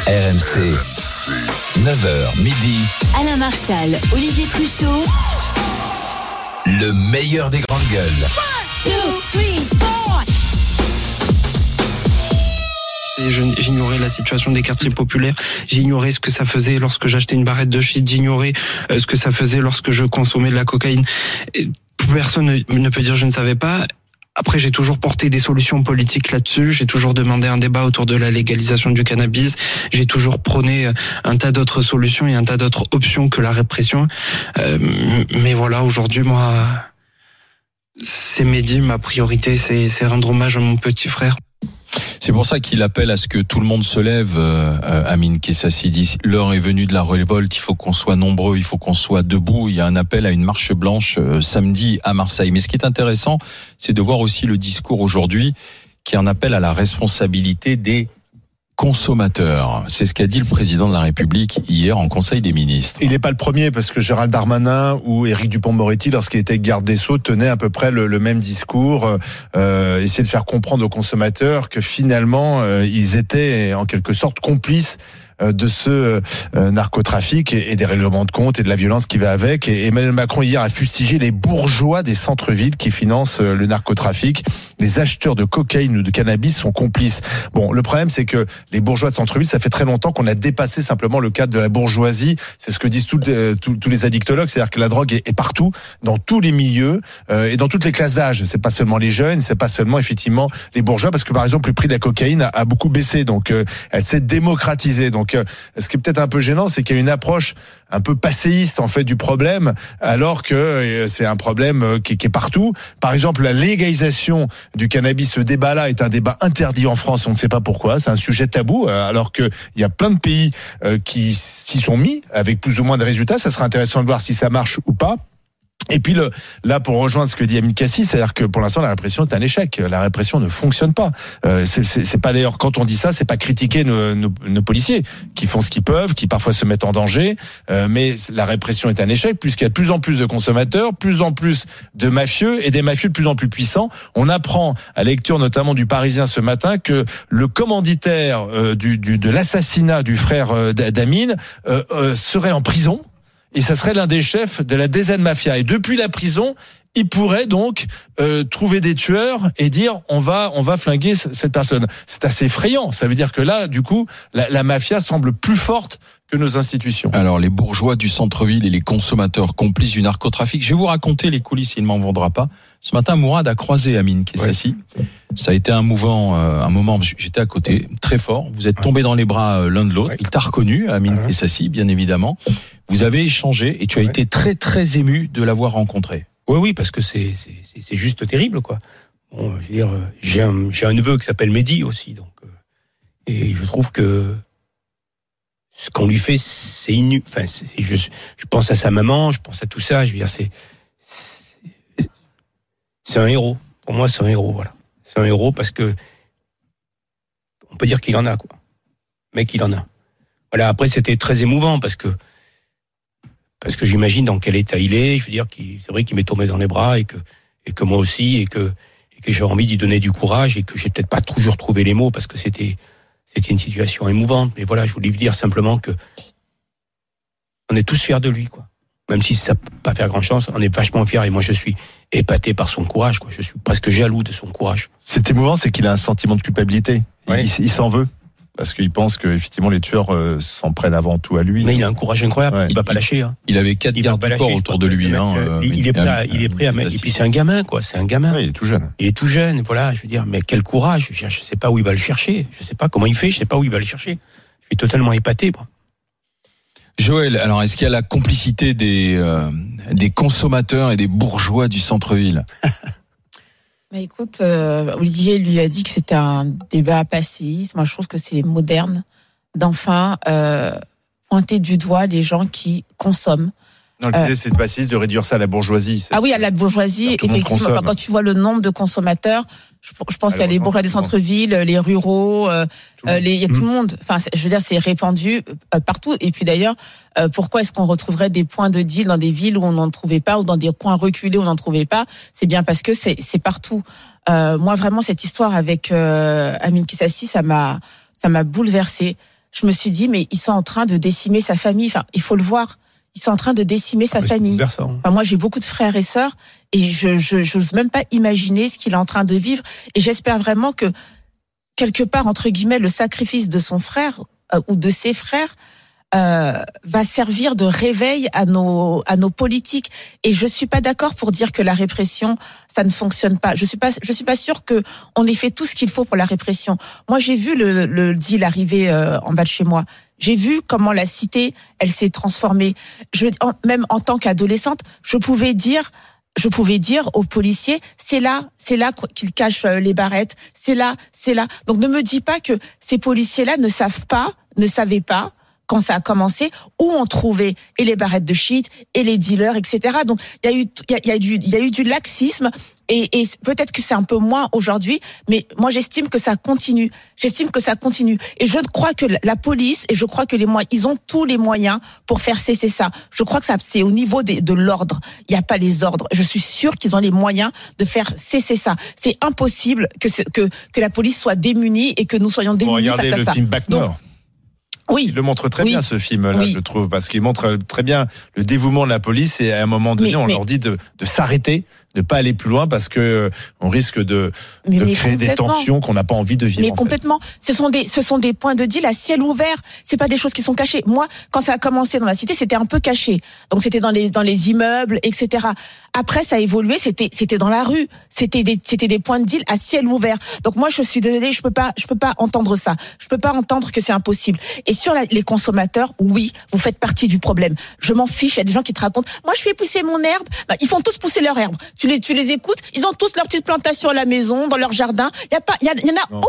RMC, 9h midi. Alain Marchal, Olivier Truchot. Le meilleur des grandes gueules. 1, 2, 3, 4. J'ignorais la situation des quartiers populaires, j'ignorais ce que ça faisait lorsque j'achetais une barrette de shit, j'ignorais ce que ça faisait lorsque je consommais de la cocaïne. Personne ne peut dire je ne savais pas. Après, j'ai toujours porté des solutions politiques là-dessus. J'ai toujours demandé un débat autour de la légalisation du cannabis. J'ai toujours prôné un tas d'autres solutions et un tas d'autres options que la répression. Mais voilà, aujourd'hui, moi, c'est Mehdi, ma priorité, c'est rendre hommage à mon petit frère. C'est pour ça qu'il appelle à ce que tout le monde se lève. Amine Kessassi dit l'heure est venue de la révolte, il faut qu'on soit nombreux, il faut qu'on soit debout. Il y a un appel à une marche blanche samedi à Marseille. Mais ce qui est intéressant, c'est de voir aussi le discours aujourd'hui qui est un appel à la responsabilité des consommateurs. C'est ce qu'a dit le président de la République hier en Conseil des ministres. Il n'est pas le premier parce que Gérald Darmanin ou Éric Dupond-Moretti, lorsqu'il était garde des Sceaux, tenaient à peu près le même discours, essayer de faire comprendre aux consommateurs que finalement ils étaient en quelque sorte complices de ce narcotrafic et des règlements de compte et de la violence qui va avec. Et Emmanuel Macron hier a fustigé les bourgeois des centres-villes qui financent le narcotrafic. Les acheteurs de cocaïne ou de cannabis sont complices. Bon, le problème c'est que les bourgeois de centre-ville, ça fait très longtemps qu'on a dépassé simplement le cadre de la bourgeoisie. C'est ce que disent tous les addictologues, c'est-à-dire que la drogue est partout, dans tous les milieux et dans toutes les classes d'âge. C'est pas seulement les jeunes, c'est pas seulement effectivement les bourgeois, parce que par exemple le prix de la cocaïne a beaucoup baissé, donc elle s'est démocratisée. Donc ce qui est peut-être un peu gênant, c'est qu'il y a une approche un peu passéiste en fait du problème, alors que c'est un problème qui est partout. Par exemple, la légalisation du cannabis, ce débat-là est un débat interdit en France, on ne sait pas pourquoi, c'est un sujet tabou, alors qu'il y a plein de pays qui s'y sont mis avec plus ou moins de résultats. Ça sera intéressant de voir si ça marche ou pas. Et puis là, pour rejoindre ce que dit Amine Kessassi, c'est-à-dire que pour l'instant la répression c'est un échec. La répression ne fonctionne pas. C'est pas d'ailleurs, quand on dit ça, c'est pas critiquer nos policiers qui font ce qu'ils peuvent, qui parfois se mettent en danger. Mais la répression est un échec puisqu'il y a de plus en plus de consommateurs, plus en plus de mafieux et des mafieux de plus en plus puissants. On apprend à la lecture notamment du Parisien ce matin que le commanditaire de l'assassinat du frère d'Amine serait en prison. Et ça serait l'un des chefs de la DZ Mafia. Et depuis la prison, il pourrait donc trouver des tueurs et dire on va flinguer cette personne. C'est assez effrayant. Ça veut dire que là, du coup, la mafia semble plus forte que nos institutions. Alors, les bourgeois du centre-ville et les consommateurs complices du narcotrafic. Je vais vous raconter les coulisses, il ne m'en vendra pas. Ce matin, Mourad a croisé Amine Kessassi. Ouais. Ça a été un moment, j'étais à côté, très fort. Vous êtes tombés dans les bras l'un de l'autre. Ouais. Il t'a reconnu, Amine Kessassi, bien évidemment. Vous avez échangé et tu as été très, très ému de l'avoir rencontré. Oui, parce que c'est juste terrible, quoi. Bon, je veux dire, j'ai un neveu qui s'appelle Mehdi aussi, donc, et je trouve que ce qu'on lui fait, c'est inhumain. Enfin, je pense à sa maman, je pense à tout ça. Je veux dire, c'est un héros. Pour moi, c'est un héros, voilà. C'est un héros parce que on peut dire qu'il en a, quoi. Mec, il en a. Voilà. Après, c'était très émouvant parce que j'imagine dans quel état il est. Je veux dire, c'est vrai qu'il m'est tombé dans les bras et que moi aussi et que j'ai envie d'y donner du courage et que j'ai peut-être pas toujours trouvé les mots parce que c'était une situation émouvante. Mais voilà, je voulais vous dire simplement que on est tous fiers de lui, quoi. Même si ça peut pas faire grand chose, on est vachement fiers et moi je suis épaté par son courage, quoi. Je suis presque jaloux de son courage. C'est émouvant, c'est qu'il a un sentiment de culpabilité. Ouais. Il s'en veut. Parce qu'il pense que effectivement les tueurs s'en prennent avant tout à lui. Mais il a un courage incroyable. Ouais. Il va pas lâcher. Hein. Il avait 4 gardes du corps autour de lui. Il est prêt à mettre. Et puis c'est un gamin, quoi. C'est un gamin. Ouais, il est tout jeune. Il est tout jeune. Voilà. Je veux dire, mais quel courage. Je sais pas où il va le chercher. Je sais pas comment il fait. Je sais pas où il va le chercher. Je suis totalement épaté, moi. Joël, alors est-ce qu'il y a la complicité des consommateurs et des bourgeois du centre-ville? Mais écoute, Olivier lui a dit que c'était un débat passéiste. Moi, je trouve que c'est moderne d'enfin pointer du doigt les gens qui consomment. Non, l'idée, c'est de réduire ça à la bourgeoisie. Ah oui, à la bourgeoisie. Effectivement, quand tu vois le nombre de consommateurs, je pense qu'il y a les bourgeois des centres-villes, les ruraux, il y a tout le monde. Enfin, je veux dire, c'est répandu partout. Et puis d'ailleurs, pourquoi est-ce qu'on retrouverait des points de deal dans des villes où on n'en trouvait pas, ou dans des coins reculés où on n'en trouvait pas? C'est bien parce que c'est partout. Moi, vraiment, cette histoire avec Amine Kessassi, ça m'a bouleversée. je me suis dit, mais ils sont en train de décimer sa famille. Enfin, il faut le voir. Ils sont en train de décimer sa famille. Enfin, moi, j'ai beaucoup de frères et sœurs et j'ose même pas imaginer ce qu'il est en train de vivre. Et j'espère vraiment que, quelque part, entre guillemets, le sacrifice de son frère ou de ses frères va servir de réveil à nos politiques. Et je suis pas d'accord pour dire que la répression, ça ne fonctionne pas. Je suis pas sûre que on ait fait tout ce qu'il faut pour la répression. Moi, j'ai vu le deal arriver en bas de chez moi. J'ai vu comment la cité, elle s'est transformée. Même en tant qu'adolescente, je pouvais dire aux policiers, c'est là qu'ils cachent les barrettes, c'est là. Donc ne me dis pas que ces policiers-là ne savaient pas, quand ça a commencé, où on trouvait et les barrettes de shit et les dealers, etc. Donc il y a eu du laxisme et peut-être que c'est un peu moins aujourd'hui, mais moi j'estime que ça continue. Et je crois que la police et je crois que ils ont tous les moyens pour faire cesser ça. Je crois que ça c'est au niveau de l'ordre. Il y a pas les ordres. Je suis sûre qu'ils ont les moyens de faire cesser ça. C'est impossible que la police soit démunie et que nous soyons démunis face à ça. Regardez le film Bac Nord. Oui. Il le montre très bien, ce film-là, je trouve, parce qu'il montre très bien le dévouement de la police et à un moment donné, on leur dit de s'arrêter, de pas aller plus loin parce que on risque de créer des tensions qu'on n'a pas envie de vivre. Mais complètement. Ce sont des points de deal à ciel ouvert. C'est pas des choses qui sont cachées. Moi, quand ça a commencé dans la cité, c'était un peu caché. Donc c'était dans les immeubles, etc. Après, ça a évolué. C'était dans la rue. C'était des points de deal à ciel ouvert. Donc moi, je suis désolée, je peux pas entendre ça. Je peux pas entendre que c'est impossible. Et sur les consommateurs, oui, vous faites partie du problème. Je m'en fiche. Il y a des gens qui te racontent. Moi, je fais pousser mon herbe. Ils font tous pousser leur herbe. Tu les écoutes. Ils ont tous leur petite plantation à la maison, dans leur jardin. Il y en a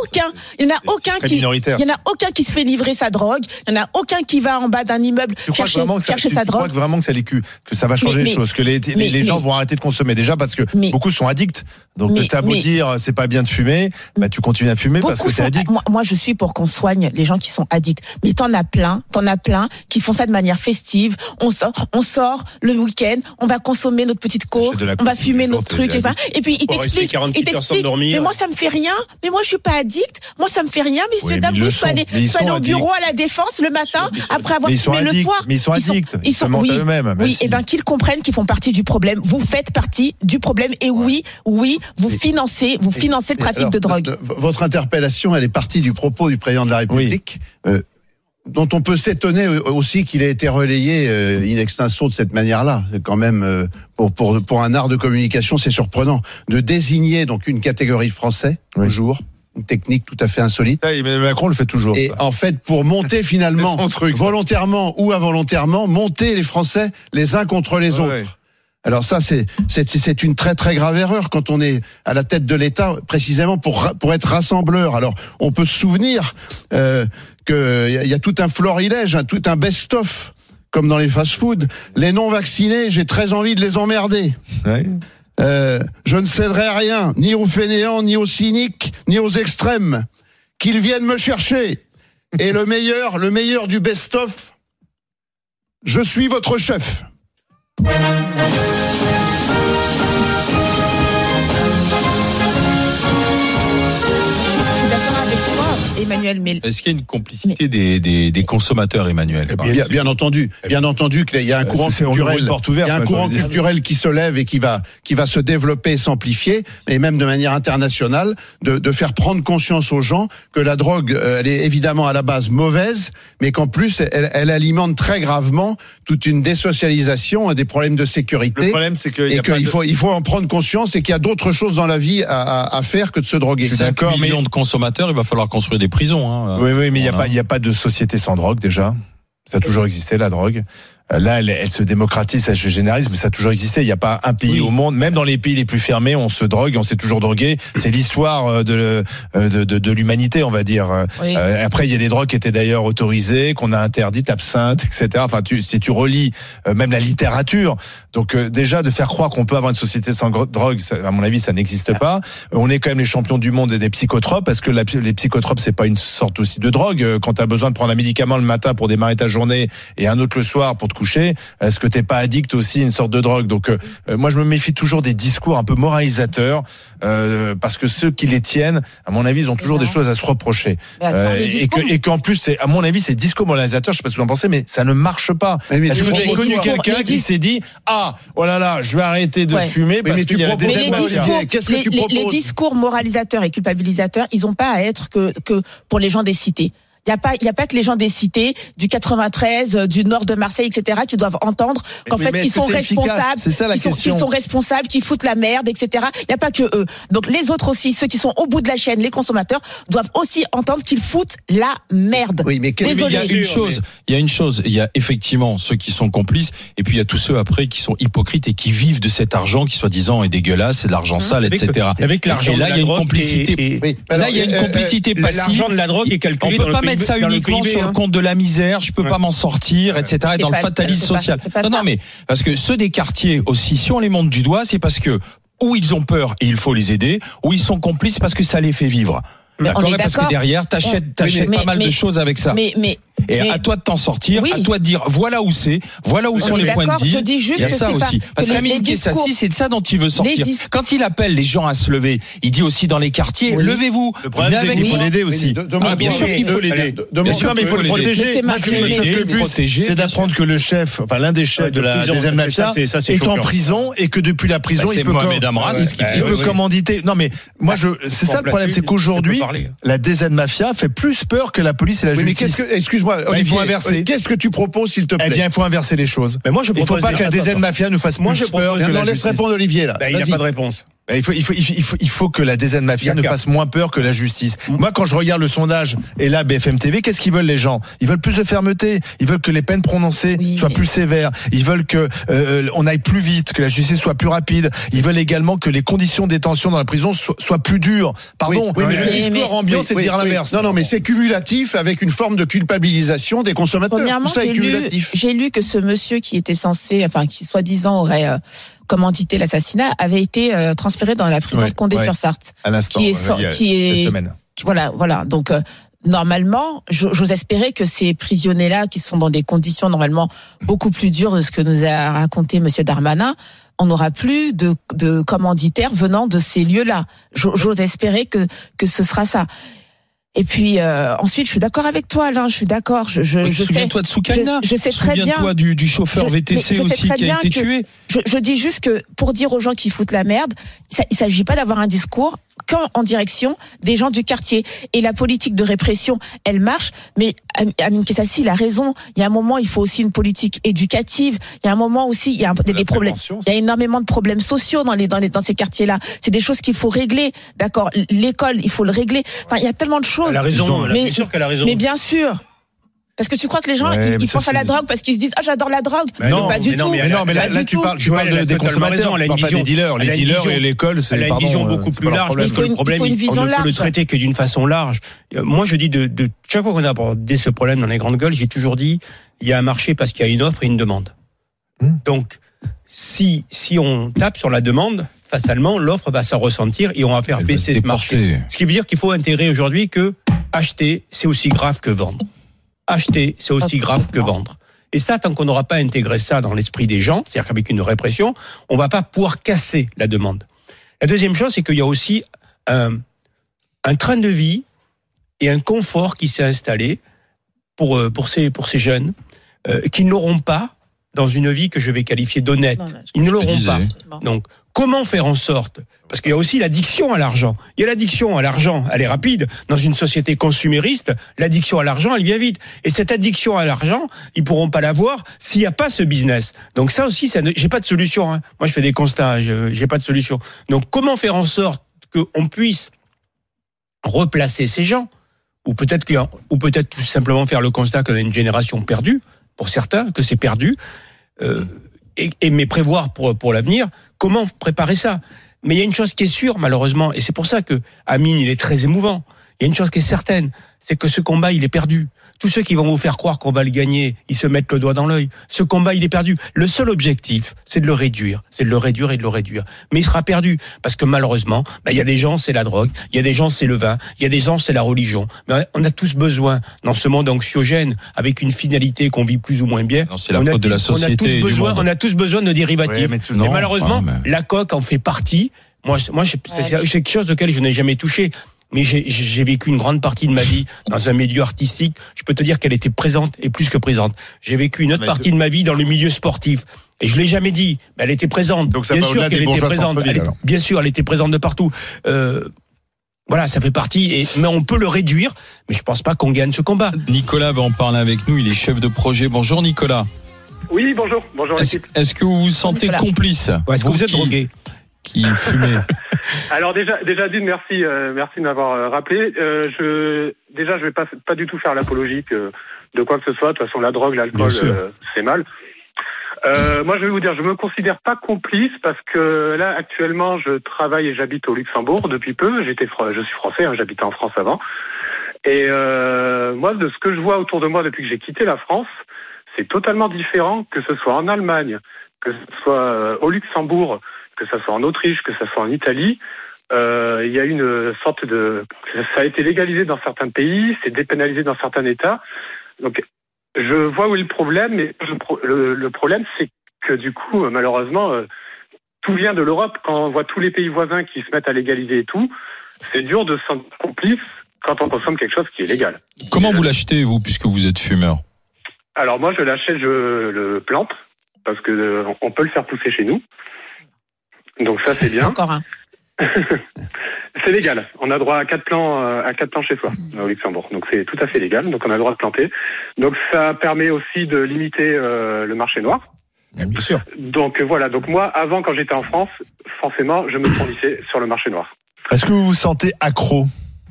aucun qui se fait livrer sa drogue. Il y en a aucun qui va en bas d'un immeuble chercher sa drogue. Je crois que vraiment que ça va changer les choses, que les gens vont arrêter de consommer déjà parce que beaucoup sont addicts. Donc t'as beau dire c'est pas bien de fumer, tu continues à fumer parce que c'est addict. Moi je suis pour qu'on soigne les gens qui sont addicts. Mais t'en as plein qui font ça de manière festive. On sort le week-end, on va consommer notre petite coke, on va fumer notre truc et puis il t'explique mais moi ça me fait rien, mais moi je suis pas addict, moi ça me fait rien, messieurs dames, je suis allé au bureau à la Défense le matin après avoir fumé le soir. Mais ils sont addicts, ils sont eux-mêmes. Oui, et qu'ils comprennent qu'ils font partie du problème. Vous faites partie du problème et oui, vous financez le trafic de drogue. Votre interpellation, elle est partie du propos du président de la République. Dont on peut s'étonner aussi qu'il ait été relayé in extenso de cette manière-là. C'est quand même pour un art de communication, c'est surprenant de désigner donc une catégorie de Français toujours, une technique tout à fait insolite. Macron le fait toujours. Et en fait, pour monter finalement, volontairement ou involontairement, monter les Français les uns contre les autres. Alors ça, c'est une très très grave erreur quand on est à la tête de l'État, précisément pour être rassembleur. Alors on peut se souvenir qu'il y a tout un florilège, tout un best-of, comme dans les fast-foods. Les non-vaccinés, j'ai très envie de les emmerder. Ouais. Je ne céderai rien, ni aux fainéants, ni aux cyniques, ni aux extrêmes. Qu'ils viennent me chercher. Et le meilleur du best-of, je suis votre chef. Emmanuel, mais est-ce qu'il y a une complicité des consommateurs, Emmanuel? Bien entendu qu'il y a un courant culturel, qui se lève et qui va se développer et s'amplifier, et même de manière internationale, de faire prendre conscience aux gens que la drogue, elle est évidemment à la base mauvaise, mais qu'en plus elle alimente très gravement toute une désocialisation et des problèmes de sécurité. Le problème, c'est qu'il faut en prendre conscience et qu'il y a d'autres choses dans la vie à faire que de se droguer. 5 millions de consommateurs, il va falloir construire des prisons. Oui, mais il y a pas de société sans drogue déjà. Ça a toujours existé, la drogue. Là, elle se démocratise, elle se généralise, mais ça a toujours existé. Il n'y a pas un pays au monde, même dans les pays les plus fermés, on se drogue, on s'est toujours drogué. C'est l'histoire de l'humanité, on va dire. Oui. Après, il y a des drogues qui étaient d'ailleurs autorisées, qu'on a interdites, l'absinthe, etc. Enfin, si tu relis même la littérature, donc déjà de faire croire qu'on peut avoir une société sans drogue, ça, à mon avis, ça n'existe pas. On est quand même les champions du monde des psychotropes, parce que les psychotropes, c'est pas une sorte aussi de drogue. Quand tu as besoin de prendre un médicament le matin pour démarrer ta journée et un autre le soir pour te coucher, est-ce que t'es pas addict aussi à une sorte de drogue? Donc moi je me méfie toujours des discours un peu moralisateurs, parce que ceux qui les tiennent, à mon avis, ils ont toujours des choses à se reprocher. Et qu'en plus, c'est, à mon avis, ces discours moralisateurs, je sais pas ce que vous en pensez, mais ça ne marche pas. Est-ce que vous avez connu quelqu'un qui s'est dit, oh là là, je vais arrêter de fumer parce qu'il y a des qu'est-ce que tu proposes? Les discours moralisateurs et culpabilisateurs, ils ont pas à être que pour les gens des cités. Il y a pas que les gens des cités du 93, du nord de Marseille, etc., qui doivent entendre qu'en fait ils sont responsables, c'est ça la question. Qu'ils sont responsables, qu'ils foutent la merde, etc. Il y a pas que eux. Donc les autres aussi, ceux qui sont au bout de la chaîne, les consommateurs, doivent aussi entendre qu'ils foutent la merde. Oui, mais désolé. Il y a une chose, il y a effectivement ceux qui sont complices, et puis il y a tous ceux après qui sont hypocrites et qui vivent de cet argent qui soi-disant est dégueulasse, c'est de l'argent sale, etc. Avec l'argent, et là il y a une complicité. Là il y a une complicité passive. L'argent de la drogue est calculé. On peut pas mettre ça uniquement sur le compte de la misère, je peux pas m'en sortir, etc. Et dans le fatalisme social. Non, mais parce que ceux des quartiers aussi, si on les monte du doigt, c'est parce que ou ils ont peur et il faut les aider, ou ils sont complices parce que ça les fait vivre. D'accord, parce que derrière, t'achètes pas mal de choses avec ça. Et à toi de t'en sortir, à toi de dire voilà où c'est, voilà où sont les points de deal. Il y a ça aussi. Parce qu'Amine Kessassi, c'est de ça dont il veut sortir. Quand il appelle les gens à se lever, il dit aussi dans les quartiers, levez-vous. Le problème, c'est qu'il faut l'aider aussi. Bien sûr qu'il faut l'aider. Bien sûr, mais il faut le protéger. Le but, c'est d'apprendre que le chef, enfin l'un des chefs de la deuxième mafia, est en prison et que depuis la prison, il peut commanditer. Non, mais moi, c'est ça le problème, c'est qu'aujourd'hui, la DZ Mafia fait plus peur que la police et la justice. Excuse-moi, Olivier, il faut inverser. Qu'est-ce que tu proposes, s'il te plaît? Eh bien, il faut inverser les choses. Mais moi, je propose. Il ne faut pas que la DZ Mafia nous fasse plus peur que la justice. Laisse répondre Olivier, là. Il n'y a pas de réponse. Il faut que la DZ Mafia ne fasse moins peur que la justice. Moi, quand je regarde le sondage et là, BFM TV, qu'est-ce qu'ils veulent les gens? Ils veulent plus de fermeté. Ils veulent que les peines prononcées soient plus sévères. Ils veulent que on aille plus vite, que la justice soit plus rapide. Ils veulent également que les conditions de détention dans la prison soient plus dures. Pardon, mais le discours ambiant, c'est de dire l'inverse. Non, mais c'est cumulatif avec une forme de culpabilisation des consommateurs. Premièrement, j'ai lu que ce monsieur qui était censé, qui soi-disant aurait commandité l'assassinat, avait été transféré dans la prison de Condé-sur-Sarthe, à l'instant, cette semaine. Voilà. Donc normalement, j'ose espérer que ces prisonniers-là, qui sont dans des conditions normalement beaucoup plus dures de ce que nous a raconté Monsieur Darmanin, on n'aura plus de commanditaires venant de ces lieux-là. J'ose espérer que ce sera ça. Et puis ensuite, je suis d'accord avec toi, Alain. Je suis d'accord. Souviens-toi de Soukaina. Je sais très bien. Souviens-toi du chauffeur VTC aussi qui a été tué. Je dis juste que pour dire aux gens qui foutent la merde, il s'agit pas d'avoir un discours qu'en direction des gens du quartier. Et la politique de répression, elle marche. Mais Amine Kessassi, il a raison. Il y a un moment, il faut aussi une politique éducative. Il y a un moment aussi, il y a des problèmes. Il y a énormément de problèmes sociaux dans ces quartiers-là. C'est des choses qu'il faut régler. D'accord. L'école, il faut le régler. Il y a tellement de choses. Elle a raison. Bien sûr qu'elle a raison. Mais bien sûr. Parce que tu crois que les gens, ils pensent à la drogue parce qu'ils se disent, j'adore la drogue. Non, pas du tout. Mais là, tu parles des consommateurs, tu parles pas des dealers. Les dealers et l'école, c'est, elle a une vision beaucoup plus large. Il faut une vision large. On ne peut le traiter que d'une façon large. Moi, je dis chaque fois qu'on a abordé ce problème dans les grandes gueules, j'ai toujours dit, il y a un marché parce qu'il y a une offre et une demande. Donc, si on tape sur la demande, fatalement, l'offre va s'en ressentir et on va faire baisser ce marché. Ce qui veut dire qu'il faut intégrer aujourd'hui que acheter, c'est aussi grave que vendre. Acheter, c'est aussi grave que vendre. Et ça, tant qu'on n'aura pas intégré ça dans l'esprit des gens, c'est-à-dire qu'avec une répression, on va pas pouvoir casser la demande. La deuxième chose, c'est qu'il y a aussi un train de vie et un confort qui s'est installé pour ces jeunes qui n'auront pas dans une vie que je vais qualifier d'honnête. Ils ne l'auront pas. Donc, comment faire en sorte, parce qu'il y a aussi l'addiction à l'argent. Il y a l'addiction à l'argent, elle est rapide. Dans une société consumériste, l'addiction à l'argent, elle vient vite. Et cette addiction à l'argent, ils pourront pas l'avoir s'il n'y a pas ce business. Donc ça aussi, j'ai pas de solution. Moi, je fais des constats, j'ai pas de solution. Donc, comment faire en sorte qu'on puisse replacer ces gens, ou peut-être tout simplement faire le constat qu'on a une génération perdue, pour certains, que c'est perdu, mais prévoir pour l'avenir, comment préparer ça? Mais il y a une chose qui est sûre, malheureusement, et c'est pour ça que Amine, il est très émouvant. Il y a une chose qui est certaine, c'est que ce combat, il est perdu. Tous ceux qui vont vous faire croire qu'on va le gagner, ils se mettent le doigt dans l'œil. Ce combat, il est perdu. Le seul objectif, c'est de le réduire. C'est de le réduire et de le réduire. Mais il sera perdu. Parce que malheureusement, il y a des gens, c'est la drogue. Il y a des gens, c'est le vin. Il y a des gens, c'est la religion. Mais on a tous besoin, dans ce monde anxiogène, avec une finalité qu'on vit plus ou moins bien. Non, c'est la faute de la société. On a tous besoin de dérivatifs. Et malheureusement, la coke en fait partie. Moi, c'est quelque chose auquel je n'ai jamais touché. Mais j'ai vécu une grande partie de ma vie dans un milieu artistique. Je peux te dire qu'elle était présente et plus que présente. J'ai vécu une autre partie de ma vie dans le milieu sportif. Et je l'ai jamais dit, mais elle était présente. Donc ça bien va sûr qu'elle était présente. Bien sûr, elle était présente de partout. Voilà, ça fait partie. Mais on peut le réduire. Mais je pense pas qu'on gagne ce combat. Nicolas va en parler avec nous. Il est chef de projet. Bonjour Nicolas. Oui, bonjour. Bonjour l'équipe. Est-ce que vous vous sentez complice? Est-ce que vous êtes drogué? Qui fumait. Alors déjà d'une merci de m'avoir rappelé. Je vais pas du tout faire l'apologie de quoi que ce soit. De toute façon, la drogue, l'alcool, c'est mal. Moi, je vais vous dire, je me considère pas complice parce que là, actuellement, je travaille et j'habite au Luxembourg depuis peu. Je suis français, j'habitais en France avant. Et moi, de ce que je vois autour de moi depuis que j'ai quitté la France, c'est totalement différent, que ce soit en Allemagne, que ce soit au Luxembourg, que ça soit en Autriche, que ça soit en Italie. Il y a une sorte de... Ça a été légalisé dans certains pays, c'est dépénalisé dans certains États. Donc, je vois où est le problème, mais le problème, c'est que du coup, malheureusement, tout vient de l'Europe. Quand on voit tous les pays voisins qui se mettent à légaliser et tout, c'est dur de se sentir complice quand on consomme quelque chose qui est légal. Comment vous l'achetez, vous, puisque vous êtes fumeur? Alors moi, je l'achète, je le plante, parce que on peut le faire pousser chez nous. Donc ça, c'est bien. Encore un. C'est légal. On a droit à 4 plants chez soi, au Luxembourg. Donc c'est tout à fait légal. Donc on a le droit de planter. Donc ça permet aussi de limiter le marché noir. Bien sûr. Donc voilà. Donc moi, avant, quand j'étais en France, forcément, je me fournissais sur le marché noir. Est-ce que vous vous sentez accro?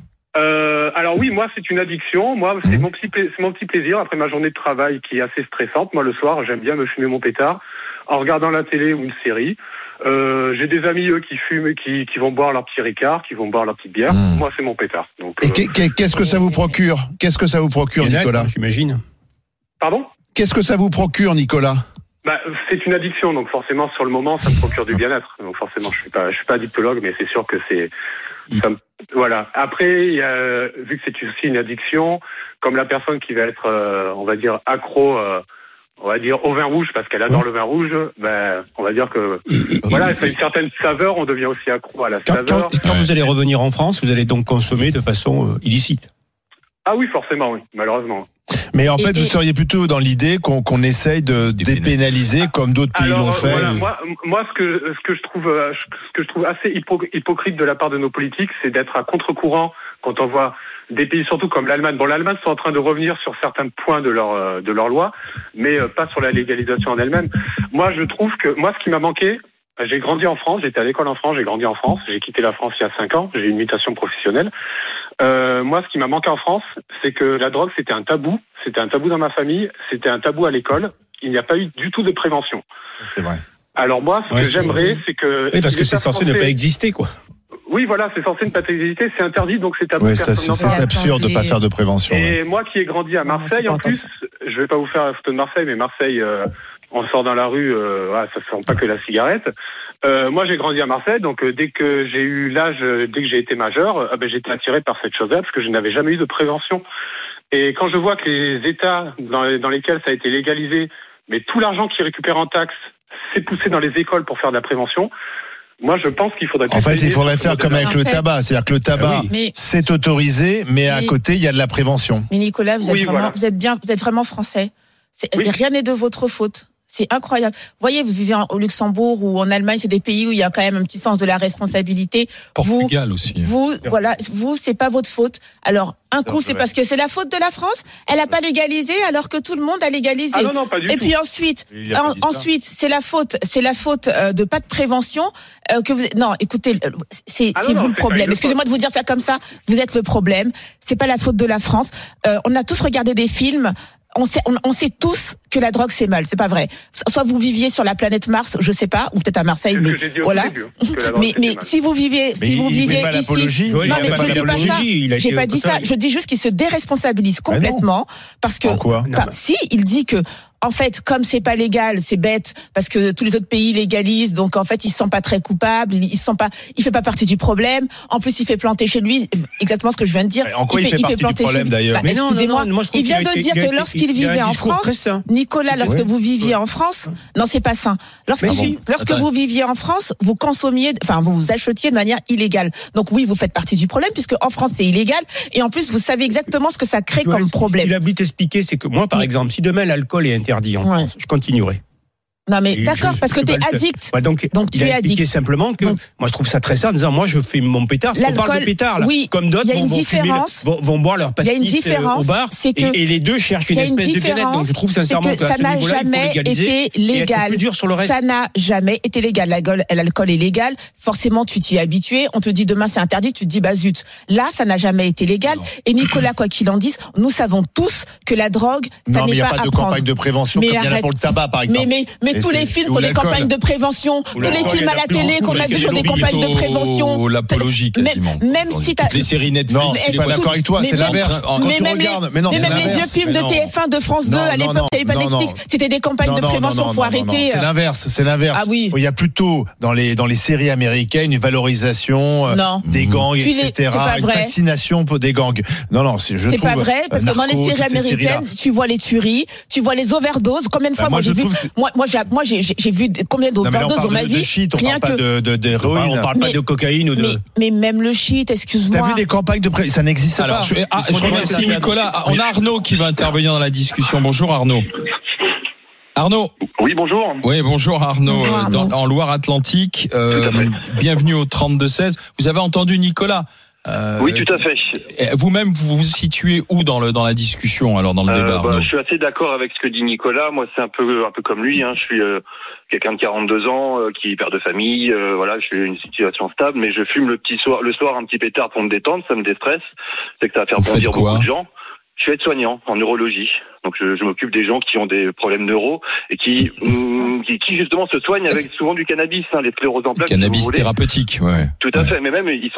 Alors oui, moi c'est une addiction. Moi c'est mon petit plaisir après ma journée de travail qui est assez stressante. Moi le soir j'aime bien me fumer mon pétard en regardant la télé ou une série. J'ai des amis eux qui fument, qui vont boire leur petit Ricard, qui vont boire leur petite bière. Moi c'est mon pétard. Donc, et qu'est-ce que ça vous procure? Qu'est-ce que ça vous procure, Nicolas? J'imagine. Pardon? Qu'est-ce que ça vous procure, Nicolas? C'est une addiction, donc forcément sur le moment ça me procure du bien-être. Donc forcément je suis pas addictologue, mais c'est sûr que c'est voilà. Après, vu que c'est aussi une addiction, comme la personne qui va être, on va dire, accro, on va dire au vin rouge parce qu'elle adore le vin rouge, on va dire que voilà, ça a une certaine saveur, on devient aussi accro à la saveur. Quand vous allez revenir en France, vous allez donc consommer de façon illicite. Ah oui, forcément, oui, malheureusement. Mais en fait, vous seriez plutôt dans l'idée qu'on essaye de dépénaliser comme d'autres pays l'ont fait. Voilà, moi, ce que je trouve assez hypocrite de la part de nos politiques, c'est d'être à contre-courant quand on voit des pays, surtout comme l'Allemagne. Bon, l'Allemagne sont en train de revenir sur certains points de leur loi, mais pas sur la légalisation en elle-même. Moi, je trouve que ce qui m'a manqué. J'ai grandi en France, j'étais à l'école en France, j'ai grandi en France, j'ai quitté la France il y a 5 ans, j'ai une mutation professionnelle. Moi, ce qui m'a manqué en France, c'est que la drogue, c'était un tabou dans ma famille, c'était un tabou à l'école, il n'y a pas eu du tout de prévention. C'est vrai. Alors moi, ce que j'aimerais, c'est que... Oui, parce que c'est censé ne pas exister, quoi. Oui, voilà, c'est censé ne pas exister, c'est interdit, donc c'est tabou. Oui, c'est absurde de ne pas faire de prévention. Et moi qui ai grandi à Marseille, en plus, je vais pas vous faire la photo de Marseille, mais Marseille... on sort dans la rue, ça sent pas que la cigarette. Moi, j'ai grandi à Marseille, donc dès que j'ai eu l'âge, dès que j'ai été majeur, j'étais attiré par cette chose-là parce que je n'avais jamais eu de prévention. Et quand je vois que les États dans lesquels ça a été légalisé, mais tout l'argent qu'ils récupèrent en taxes, c'est poussé dans les écoles pour faire de la prévention. Moi, je pense qu'il faudrait... En fait, il faudrait faire comme avec le tabac. C'est-à-dire que le tabac, c'est autorisé, mais à côté, il y a de la prévention. Mais Nicolas, vous êtes vraiment français. Rien n'est de votre faute. C'est incroyable. Vous voyez, vous vivez au Luxembourg ou en Allemagne, c'est des pays où il y a quand même un petit sens de la responsabilité. Portugal aussi. Vous, c'est pas votre faute. Alors, c'est parce que c'est la faute de la France. Elle a pas légalisé alors que tout le monde a légalisé. Ah non, pas du tout. Et puis ensuite, c'est la faute de pas de prévention que vous. Non, écoutez, c'est vous le problème. Excusez-moi de vous dire ça comme ça. Vous êtes le problème. C'est pas la faute de la France. On a tous regardé des films. On sait tous que la drogue c'est mal, c'est pas vrai. Soit vous viviez sur la planète Mars, je sais pas, ou peut-être à Marseille, mais voilà. Mais si vous viviez, ici, non mais je dis pas ça. J'ai pas dit ça. Je dis juste qu'il se déresponsabilise complètement parce que si il dit que en fait, comme c'est pas légal, c'est bête parce que tous les autres pays légalisent, donc en fait, il se sent pas très coupable, il fait pas partie du problème. En plus, il fait planter chez lui exactement ce que je viens de dire. En quoi il fait partie du problème d'ailleurs? Mais excusez-moi, il vient de dire que lorsqu'il vivait en France, Nicolas, lorsque vous viviez en France, non, c'est pas sain. Lorsque vous viviez en France, vous consommiez, enfin, vous achetiez de manière illégale. Donc oui, vous faites partie du problème puisque en France c'est illégal et en plus vous savez exactement ce que ça crée comme problème. Il a voulu t'expliquer, c'est que moi, par exemple, si demain l'alcool est interdit en France, je continuerai. Non mais d'accord, parce que t'es addict. Ouais, donc tu es addict. Simplement que moi je trouve ça très sain en disant moi je fais mon pétard. On parle de pétard là. Oui, comme d'autres vont boire leur pastis au bar et les deux cherchent une espèce de bien-être. Donc je trouve sincèrement que ça n'a jamais été légal. Ça n'a jamais été légal. L'alcool est légal. Forcément tu t'y es habitué. On te dit demain c'est interdit. Tu te dis bah zut. Là ça n'a jamais été légal. Et Nicolas, quoi qu'il en dise, nous savons tous que la drogue ça n'est pas à prendre. Non mais il n'y a pas de campagne de prévention comme il y en a pour le tabac par exemple. Mais tous les films font des campagnes de prévention. Tous les films à la télé qu'on a vu font des campagnes de prévention. L'apologie quasiment. Même si t'as les séries Netflix. Non, je suis pas d'accord avec toi. C'est l'inverse. Mais même les vieux films de TF1, de France 2 à l'époque, il n'y avait pas Netflix. C'était des campagnes de prévention. Faut arrêter. C'est l'inverse. Ah oui. Il y a plutôt dans les séries américaines une valorisation des gangs, etc. Une fascination pour des gangs. Non, c'est pas vrai parce que dans les séries américaines, tu vois les tueries, tu vois les overdoses. Combien de fois moi j'ai vu moi, j'ai vu combien d'overdoses dans ma vie. Rien que d'héroïne. On parle pas de cocaïne ou de. Mais même le shit, excuse-moi. T'as vu des campagnes de ça n'existe pas. Je remercie Nicolas. On a Arnaud qui va intervenir dans la discussion. Bonjour Arnaud. Arnaud. Oui, bonjour. Oui, bonjour Arnaud. Bonjour, Arnaud. En Loire-Atlantique. Bienvenue au 32-16. Vous avez entendu Nicolas. Oui, tout à fait. Vous-même, vous vous situez où dans la discussion, alors dans le débat? Je suis assez d'accord avec ce que dit Nicolas. Moi, c'est un peu comme lui. Je suis quelqu'un de 42 ans qui est père de famille. Voilà, je suis une situation stable, mais je fume le soir un petit pétard pour me détendre. Ça me déstresse. C'est que ça va faire bondir beaucoup de gens. Je suis aide-soignant en neurologie. Donc je m'occupe des gens qui ont des problèmes neuro et qui justement se soignent avec souvent du cannabis, les scléroses en plaques. Cannabis thérapeutique, ouais. Tout à fait, mais même ils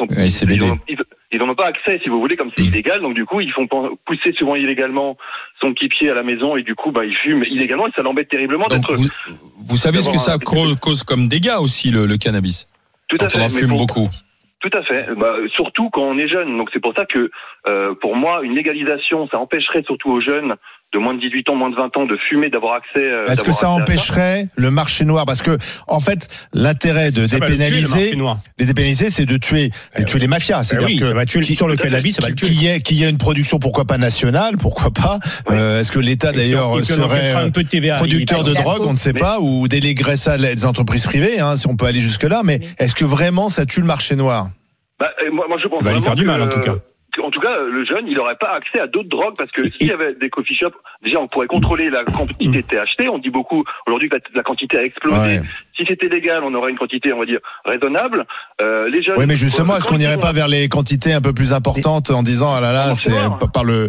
n'en ont pas accès, si vous voulez, comme c'est illégal. Donc du coup, ils font pousser souvent illégalement son petit pied à la maison et du coup, ils fument illégalement et ça l'embête terriblement d'être. Vous savez ce que ça cause comme dégâts aussi le cannabis. Tout à fait. On en fume beaucoup. Tout à fait. Surtout quand on est jeune. Donc c'est pour ça que pour moi, une légalisation, ça empêcherait surtout aux jeunes de moins de 18 ans, moins de 20 ans de fumer, d'avoir accès. Est-ce que ça empêcherait le marché noir? Parce que en fait, l'intérêt de dépénaliser, c'est de tuer les mafias. C'est-à-dire que ça va tuer sur le cannabis, ça va le tuer. Qu'il y ait une production, pourquoi pas nationale, pourquoi pas. Est-ce que l'État d'ailleurs serait producteur de drogue, on ne sait pas, ou déléguerait ça à des entreprises privées, si on peut aller jusque là. Mais est-ce que vraiment ça tue le marché noir? Moi je pense ça va lui faire du mal en tout cas. En tout cas, le jeune, il n'aurait pas accès à d'autres drogues parce que s'il y avait des coffee shops, déjà, on pourrait contrôler la quantité THC. On dit beaucoup aujourd'hui que la quantité a explosé. Ouais. Si c'était légal, on aurait une quantité, on va dire, raisonnable. Les jeunes. Oui, mais justement, est-ce qu'on n'irait pas vers les quantités un peu plus importantes en disant, ah là là, c'est par le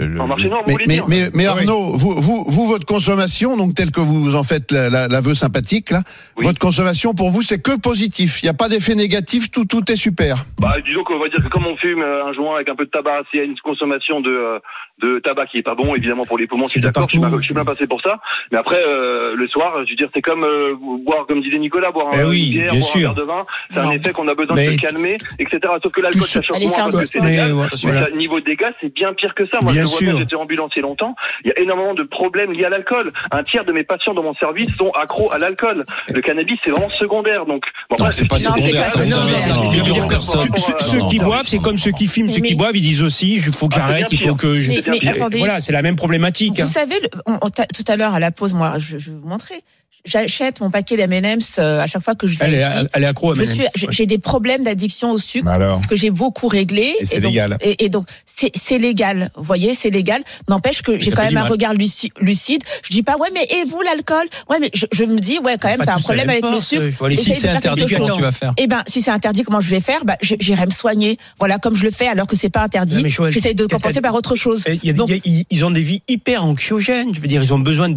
mais Arnaud, vous, votre consommation, donc telle que vous en faites l'aveu sympathique, là, votre consommation pour vous, c'est que positif. Il n'y a pas d'effet négatif, tout est super. Disons qu'on va dire que comme on fume un joint avec un peu de tabac, s'il y a une consommation de tabac qui est pas bon, évidemment, pour les poumons, je suis d'accord, je suis bien passé pour ça. Mais après, le soir, je veux dire, c'est comme boire, comme disait Nicolas, boire une bière, boire un verre de vin. C'est un effet qu'on a besoin de se calmer, etc. Sauf que l'alcool, ça choque moins parce que c'est légal. Mais niveau dégâts, c'est bien pire que ça. Moi, je vois bien, j'étais ambulancier longtemps. Il y a énormément de problèmes liés à l'alcool. Un tiers de mes patients dans mon service sont accros à l'alcool. Le cannabis, c'est vraiment secondaire. Donc, c'est pas secondaire. Ceux qui boivent, c'est comme ceux qui fument. Ceux qui boivent, ils disent aussi, il faut que j'arrête, il faut que je. Voilà, c'est la même problématique. Vous savez, tout à l'heure à la pause, moi, je vais vous montrer. J'achète mon paquet d'M&M's à chaque fois que je vais. Elle est accro à M&M's. J'ai des problèmes d'addiction au sucre que j'ai beaucoup réglés. Et c'est légal. Et donc c'est légal. Vous voyez, c'est légal. N'empêche que j'ai quand même un regard lucide. Je dis pas mais et vous l'alcool? Ouais, mais je me dis quand même t'as un problème avec le sucre. Si c'est interdit, comment tu vas faire? Si c'est interdit, comment je vais faire? J'irai me soigner. Voilà, comme je le fais alors que c'est pas interdit. J'essaie de compenser par autre chose. Ils ont des vies hyper anxiogènes. Je veux dire, ils ont besoin de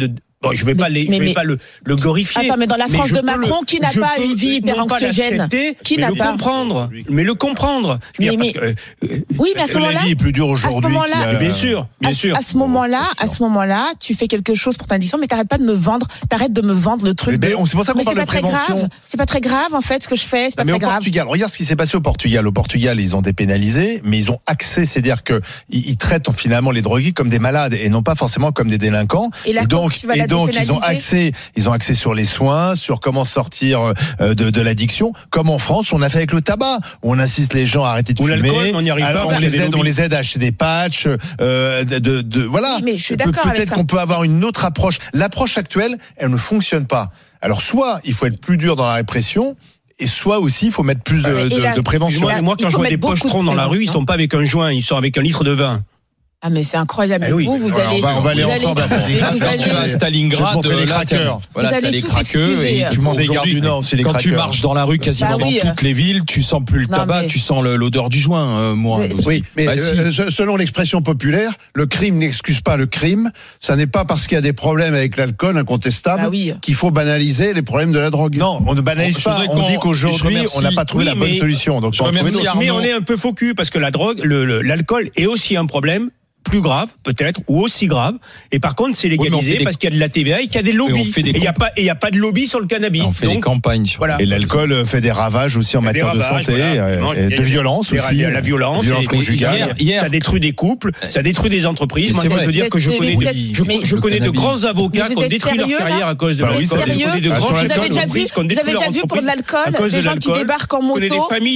Bon, je vais pas le glorifier. Attends, mais dans la France de Macron, qui n'a pas une vie hyper anxiogène? Qui n'a pas? Mais le comprendre. Oui, mais à ce moment-là. La vie est plus dure aujourd'hui. Bien sûr. À ce moment-là, tu fais quelque chose pour ton addiction, mais t'arrêtes de me vendre le truc. C'est pour ça qu'on parle de prévention. C'est pas très grave, en fait, ce que je fais, c'est pas très grave. Portugal, regarde ce qui s'est passé au Portugal. Au Portugal, ils ont dépénalisé, mais ils ont accès, c'est-à-dire que ils traitent finalement les drogués comme des malades et non pas forcément comme des délinquants. Et donc ils ont accès sur les soins, sur comment sortir de l'addiction, comme en France on a fait avec le tabac, où on incite les gens à arrêter de fumer, on les aide à acheter des patchs, voilà. Oui, mais je suis d'accord avec peut-être ça. qu'on peut avoir une autre approche. L'approche actuelle, elle ne fonctionne pas. Alors soit il faut être plus dur dans la répression, et soit aussi il faut mettre plus de prévention. Moi quand je vois des pochetrons dans la rue, ils sont pas avec un joint, ils sont avec un litre de vin. Ah mais c'est incroyable. Oui, vous allez. On va aller ensemble à Stalingrad. Quand tu vas à Stalingrad, les craqueurs. Voilà, t'as les craqueux et tu montes des gardes du Nord, c'est les craqueurs. Quand tu marches dans la rue quasiment dans toutes les villes, tu sens plus le tabac, tu sens l'odeur du joint, moi. Oui, mais selon l'expression populaire, le crime n'excuse pas le crime. Ça n'est pas parce qu'il y a des problèmes avec l'alcool incontestable qu'il faut banaliser les problèmes de la drogue. Non, on ne banalise pas. On dit qu'aujourd'hui, on n'a pas trouvé la bonne solution. Donc, mais on est un peu faux cul parce que la drogue, l'alcool est aussi un problème. Plus grave, peut-être, ou aussi grave. Et par contre, c'est légalisé parce qu'il y a de la TVA et qu'il y a des lobbies. Et il n'y a pas de lobby sur le cannabis. On fait des campagnes. Voilà. Et l'alcool fait des ravages aussi en matière de santé, et de violence aussi. La violence conjugale. Ça détruit des couples, ça détruit des entreprises. Moi, je peux dire que je connais de grands avocats qui ont détruit leur carrière à cause de l'alcool. Vous avez déjà vu pour de l'alcool des gens qui débarquent en moto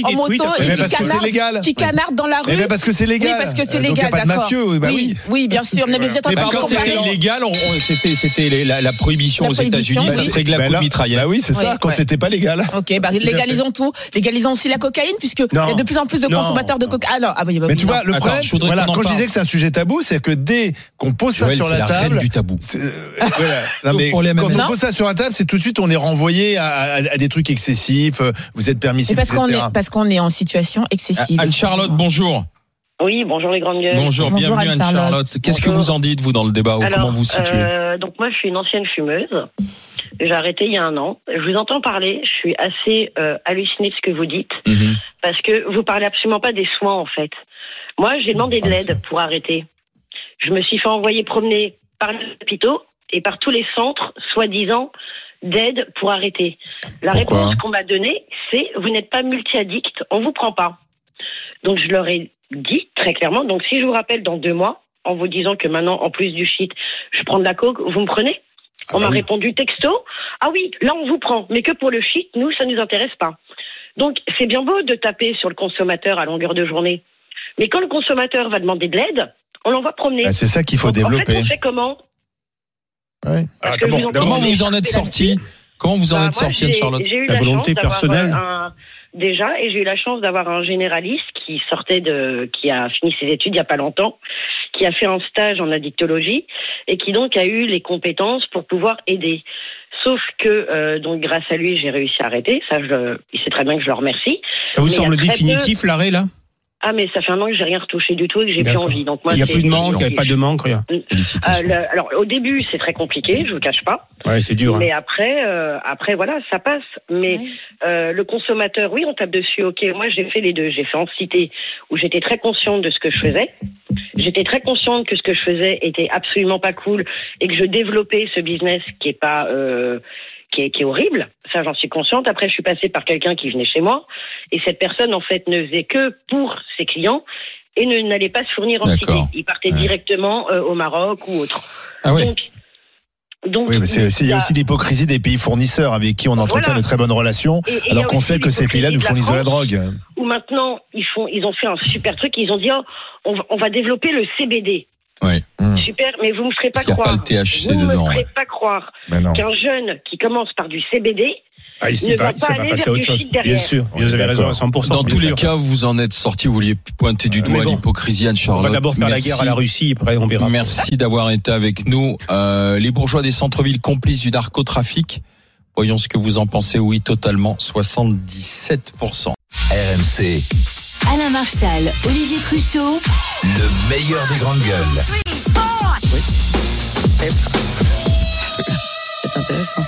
et qui canardent dans la rue. Parce que c'est légal. Oui, parce que c'est légal, d'accord. Oui, bien sûr. Mais vous êtes en train de quand c'était illégal, c'était la prohibition aux États-Unis, ça se réglait à coups de mitraillette. Bah oui, c'est ça, quand c'était pas légal. Ok, légalisons tout. Légalisons aussi la cocaïne, puisqu'il y a de plus en plus de consommateurs de cocaïne. Ah non, mais tu vois, le problème, quand je disais que c'est un sujet tabou, c'est que dès qu'on pose ça sur la table. du tabou. Quand on pose ça sur la table, c'est tout de suite, on est renvoyé à des trucs excessifs, vous êtes permissif, etc. Parce qu'on est en situation excessive. Anne-Charlotte, bonjour. Oui, bonjour les grandes gueules. Bonjour, bienvenue Anne-Charlotte. Qu'est-ce que vous en dites, vous, dans le débat, ou comment vous situez? Donc moi, je suis une ancienne fumeuse. J'ai arrêté il y a 1 an. Je vous entends parler, je suis assez hallucinée de ce que vous dites, parce que vous parlez absolument pas des soins, en fait. Moi, j'ai demandé de l'aide pour arrêter. Je me suis fait envoyer promener par les hôpitaux et par tous les centres, soi-disant, d'aide pour arrêter. La réponse qu'on m'a donnée, c'est « vous n'êtes pas multi-addict, on vous prend pas ». Donc je leur ai dit très clairement, donc si je vous rappelle dans 2 mois, en vous disant que maintenant, en plus du shit, je prends de la coke, vous me prenez? On m'a répondu texto, ah oui, là on vous prend, mais que pour le shit, nous, ça nous intéresse pas. Donc c'est bien beau de taper sur le consommateur à longueur de journée, mais quand le consommateur va demander de l'aide, on l'envoie promener. C'est ça qu'il faut développer. En fait, on fait comment? Comment vous en êtes sorti? Comment vous en êtes sorti, Anne-Charlotte? J'ai eu la volonté personnelle. Déjà, et j'ai eu la chance d'avoir un généraliste qui a fini ses études il y a pas longtemps, qui a fait un stage en addictologie et qui donc a eu les compétences pour pouvoir aider. Sauf que donc grâce à lui, j'ai réussi à arrêter. Ça, il sait très bien que je le remercie. Ça vous semble définitif l'arrêt là? Ah mais ça fait 1 an que j'ai rien retouché du tout et que j'ai plus envie. Donc moi, il n'y a plus de manque, il n'y a pas de manque, rien. Alors au début c'est très compliqué, je vous cache pas. Ouais, c'est dur. Mais après voilà, ça passe. Mais le consommateur, oui, on tape dessus. Ok, moi j'ai fait les deux. J'ai fait en cité où j'étais très consciente de ce que je faisais. J'étais très consciente que ce que je faisais était absolument pas cool et que je développais ce business qui est pas qui est horrible, ça j'en suis consciente. Après je suis passée par quelqu'un qui venait chez moi et cette personne en fait ne faisait que pour ses clients et n'allait pas se fournir en cité. Il partait directement au Maroc ou autre. Ah oui. Donc oui, mais il y a aussi l'hypocrisie des pays fournisseurs avec qui on entretient de très bonnes relations, alors qu'on sait que ces pays-là nous fournissent de la drogue. Ou maintenant ils ont fait un super truc, ils ont dit on va développer le CBD. Oui. Super, mais vous me ferez pas croire. Il n'y a pas le THC dedans. Vous me ferez pas croire qu'un jeune qui commence par du CBD ne va pas aller vers du shit derrière. Bien sûr, vous avez raison à 100%. Dans tous les cas, vous en êtes sorti, vous vouliez pointer du doigt l'hypocrisie, Anne-Charlotte. On va d'abord faire la guerre à la Russie, après on verra. Merci d'avoir été avec nous. Les bourgeois des centres-villes complices du narcotrafic. Voyons ce que vous en pensez. Oui, totalement, 77%. RMC. Alain Marchal, Olivier Truchot. Le meilleur des grandes gueules. 3, 4. intéressant.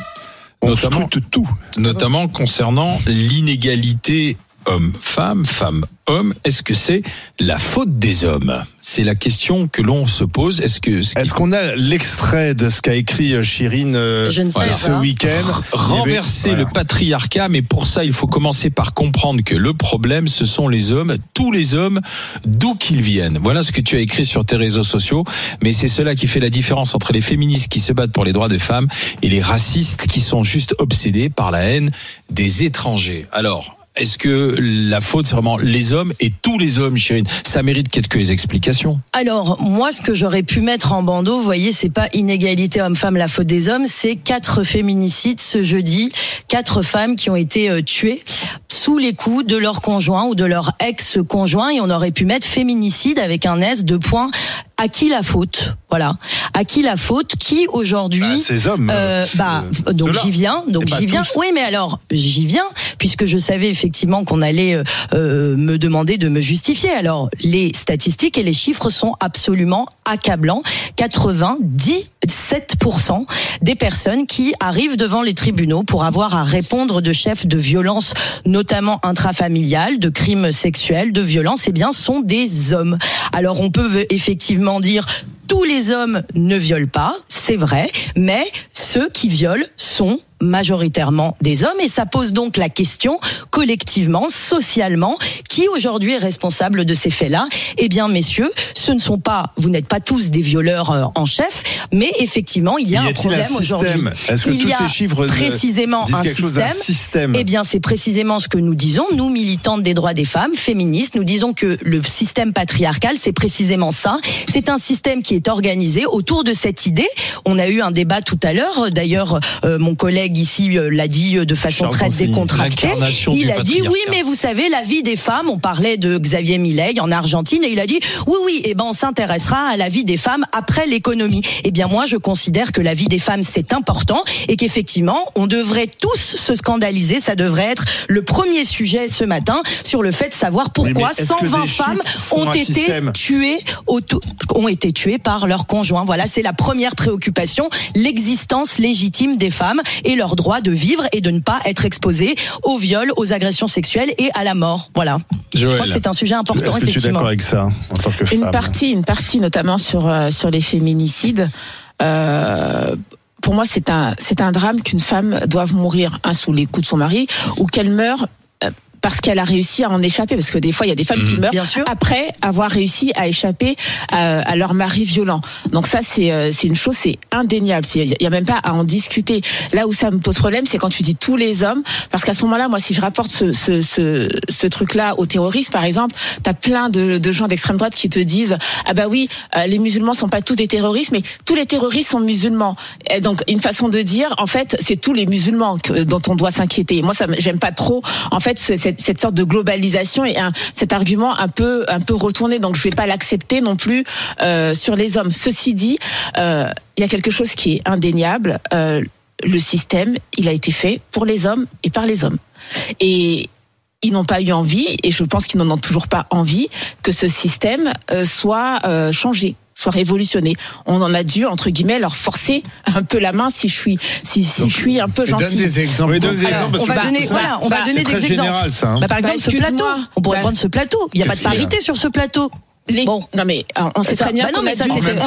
Notamment concernant l'inégalité homme-femme, femme-homme. Est-ce que c'est la faute des hommes ? C'est la question que l'on se pose. Est-ce qu'on a l'extrait de ce qu'a écrit Chirine ce week-end ? Renverser le patriarcat, mais pour ça, il faut commencer par comprendre que le problème, ce sont les hommes, tous les hommes, d'où qu'ils viennent. Voilà ce que tu as écrit sur tes réseaux sociaux, mais c'est cela qui fait la différence entre les féministes qui se battent pour les droits des femmes et les racistes qui sont juste obsédés par la haine des étrangers. Alors, est-ce que la faute, c'est vraiment les hommes et tous les hommes, Chirine ? Ça mérite quelques explications. Alors, moi, ce que j'aurais pu mettre en bandeau, vous voyez, c'est pas inégalité homme-femme, la faute des hommes, c'est 4 féminicides ce jeudi, 4 femmes qui ont été tuées sous les coups de leur conjoint ou de leur ex-conjoint, et on aurait pu mettre féminicide avec un S, 2 points. À qui la faute ? Voilà. À qui la faute ? Qui aujourd'hui ? Ces hommes. Donc j'y viens. Oui, mais alors j'y viens puisque je savais effectivement qu'on allait me demander de me justifier. Alors les statistiques et les chiffres sont absolument accablants. 97% des personnes qui arrivent devant les tribunaux pour avoir à répondre de chefs de violences, notamment intrafamiliales, de crimes sexuels, de violences, sont des hommes. Alors on peut effectivement dire tous les hommes ne violent pas, c'est vrai, mais ceux qui violent sont majoritairement des hommes, et ça pose donc la question collectivement, socialement, qui aujourd'hui est responsable de ces faits-là ? Eh bien, messieurs, vous n'êtes pas tous des violeurs en chef, mais effectivement, il y a un problème aujourd'hui. Est-ce que tous ces chiffres précisément disent quelque chose d'un système ? Eh bien, c'est précisément ce que nous disons, nous, militantes des droits des femmes, féministes, nous disons que le système patriarcal, c'est précisément ça. C'est un système qui est organisé autour de cette idée. On a eu un débat tout à l'heure, d'ailleurs, mon collègue ici l'a dit de façon très décontractée. Il a dit oui, mais vous savez, la vie des femmes, on parlait de Xavier Milei en Argentine, et il a dit oui, on s'intéressera à la vie des femmes après l'économie. Eh bien moi, je considère que la vie des femmes, c'est important, et qu'effectivement, on devrait tous se scandaliser. Ça devrait être le premier sujet ce matin sur le fait de savoir pourquoi 120 femmes ont été tuées par leur conjoint. Voilà, c'est la première préoccupation, l'existence légitime des femmes et leur droit de vivre et de ne pas être exposées aux viols, aux agressions sexuelles et à la mort. Voilà. Joël, je crois que c'est un sujet important, effectivement. Est-ce que tu es d'accord avec ça, en tant que femme ? Une partie notamment sur les féminicides. Pour moi, c'est un drame qu'une femme doive mourir sous les coups de son mari, ou qu'elle meure parce qu'elle a réussi à en échapper, parce que des fois il y a des femmes qui meurent après avoir réussi à échapper à leur mari violent. Donc ça c'est une chose, c'est indéniable, il y a même pas à en discuter. Là où ça me pose problème, c'est quand tu dis tous les hommes, parce qu'à ce moment-là, moi si je rapporte ce truc-là aux terroristes par exemple, t'as plein de gens d'extrême droite qui te disent les musulmans sont pas tous des terroristes, mais tous les terroristes sont musulmans. Et donc une façon de dire, en fait, c'est tous les musulmans dont on doit s'inquiéter. Moi j'aime pas trop en fait cette sorte de globalisation et cet argument un peu retourné, donc je vais pas l'accepter non plus sur les hommes. Ceci dit, il y a quelque chose qui est indéniable. Le système, il a été fait pour les hommes et par les hommes, et ils n'ont pas eu envie, et je pense qu'ils n'en ont toujours pas envie, que ce système soit changé, soit révolutionné. On en a dû, entre guillemets, leur forcer un peu la main, si je suis un peu gentille. Donne des exemples. On va donner des exemples. Général, ça, par exemple, ce plateau. On pourrait prendre ce plateau. Il n'y a pas de parité sur ce plateau. Non mais on sait très bien qu'on a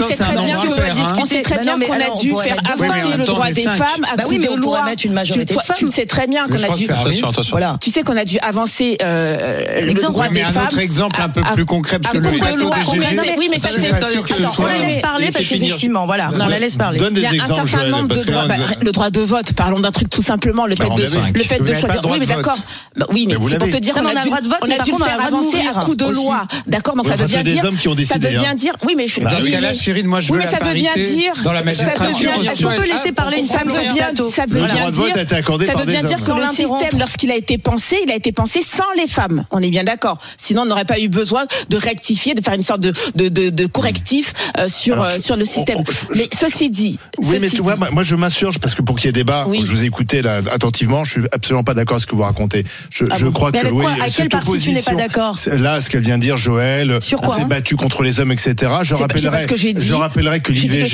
dû faire avancer le droit des femmes à coup de loi. Tu sais très bien qu'on a dû. Tu sais qu'on a dû avancer le droit des femmes. Un autre exemple un peu plus concret, parce que le oui, mais ça c'est. On la laisse parler parce qu'effectivement, voilà, on la laisse parler. Il y a un certain nombre de droits. Le droit de vote. Parlons d'un truc tout simplement, le fait de choisir. Oui, mais d'accord. Oui, mais c'est pour te dire qu'on a dû le faire avancer à coup de loi. D'accord, donc ça veut bien des hommes qui ont décidé. Ça veut bien dire. Oui, mais je. Dans ce cas-là, Chirine, moi je veux la parité dans la magistrature. Est-ce qu'on peut laisser parler une femme sur le plateau ? Ça veut bien dire que le système, lorsqu'il a été pensé sans les femmes. On est bien d'accord. Sinon, on n'aurait pas eu besoin de rectifier, de faire une sorte de correctif sur le système. Mais ceci dit. Oui, mais tu vois, moi je m'insurge parce que pour qu'il y ait débat, je vous ai équé là attentivement, je suis absolument pas d'accord avec ce que vous racontez. Je crois que oui. À quelle partie tu n'es pas d'accord ? Là, ce qu'elle vient de dire, Joël. On s'est battu contre les hommes, etc. Je rappellerai que l'IVG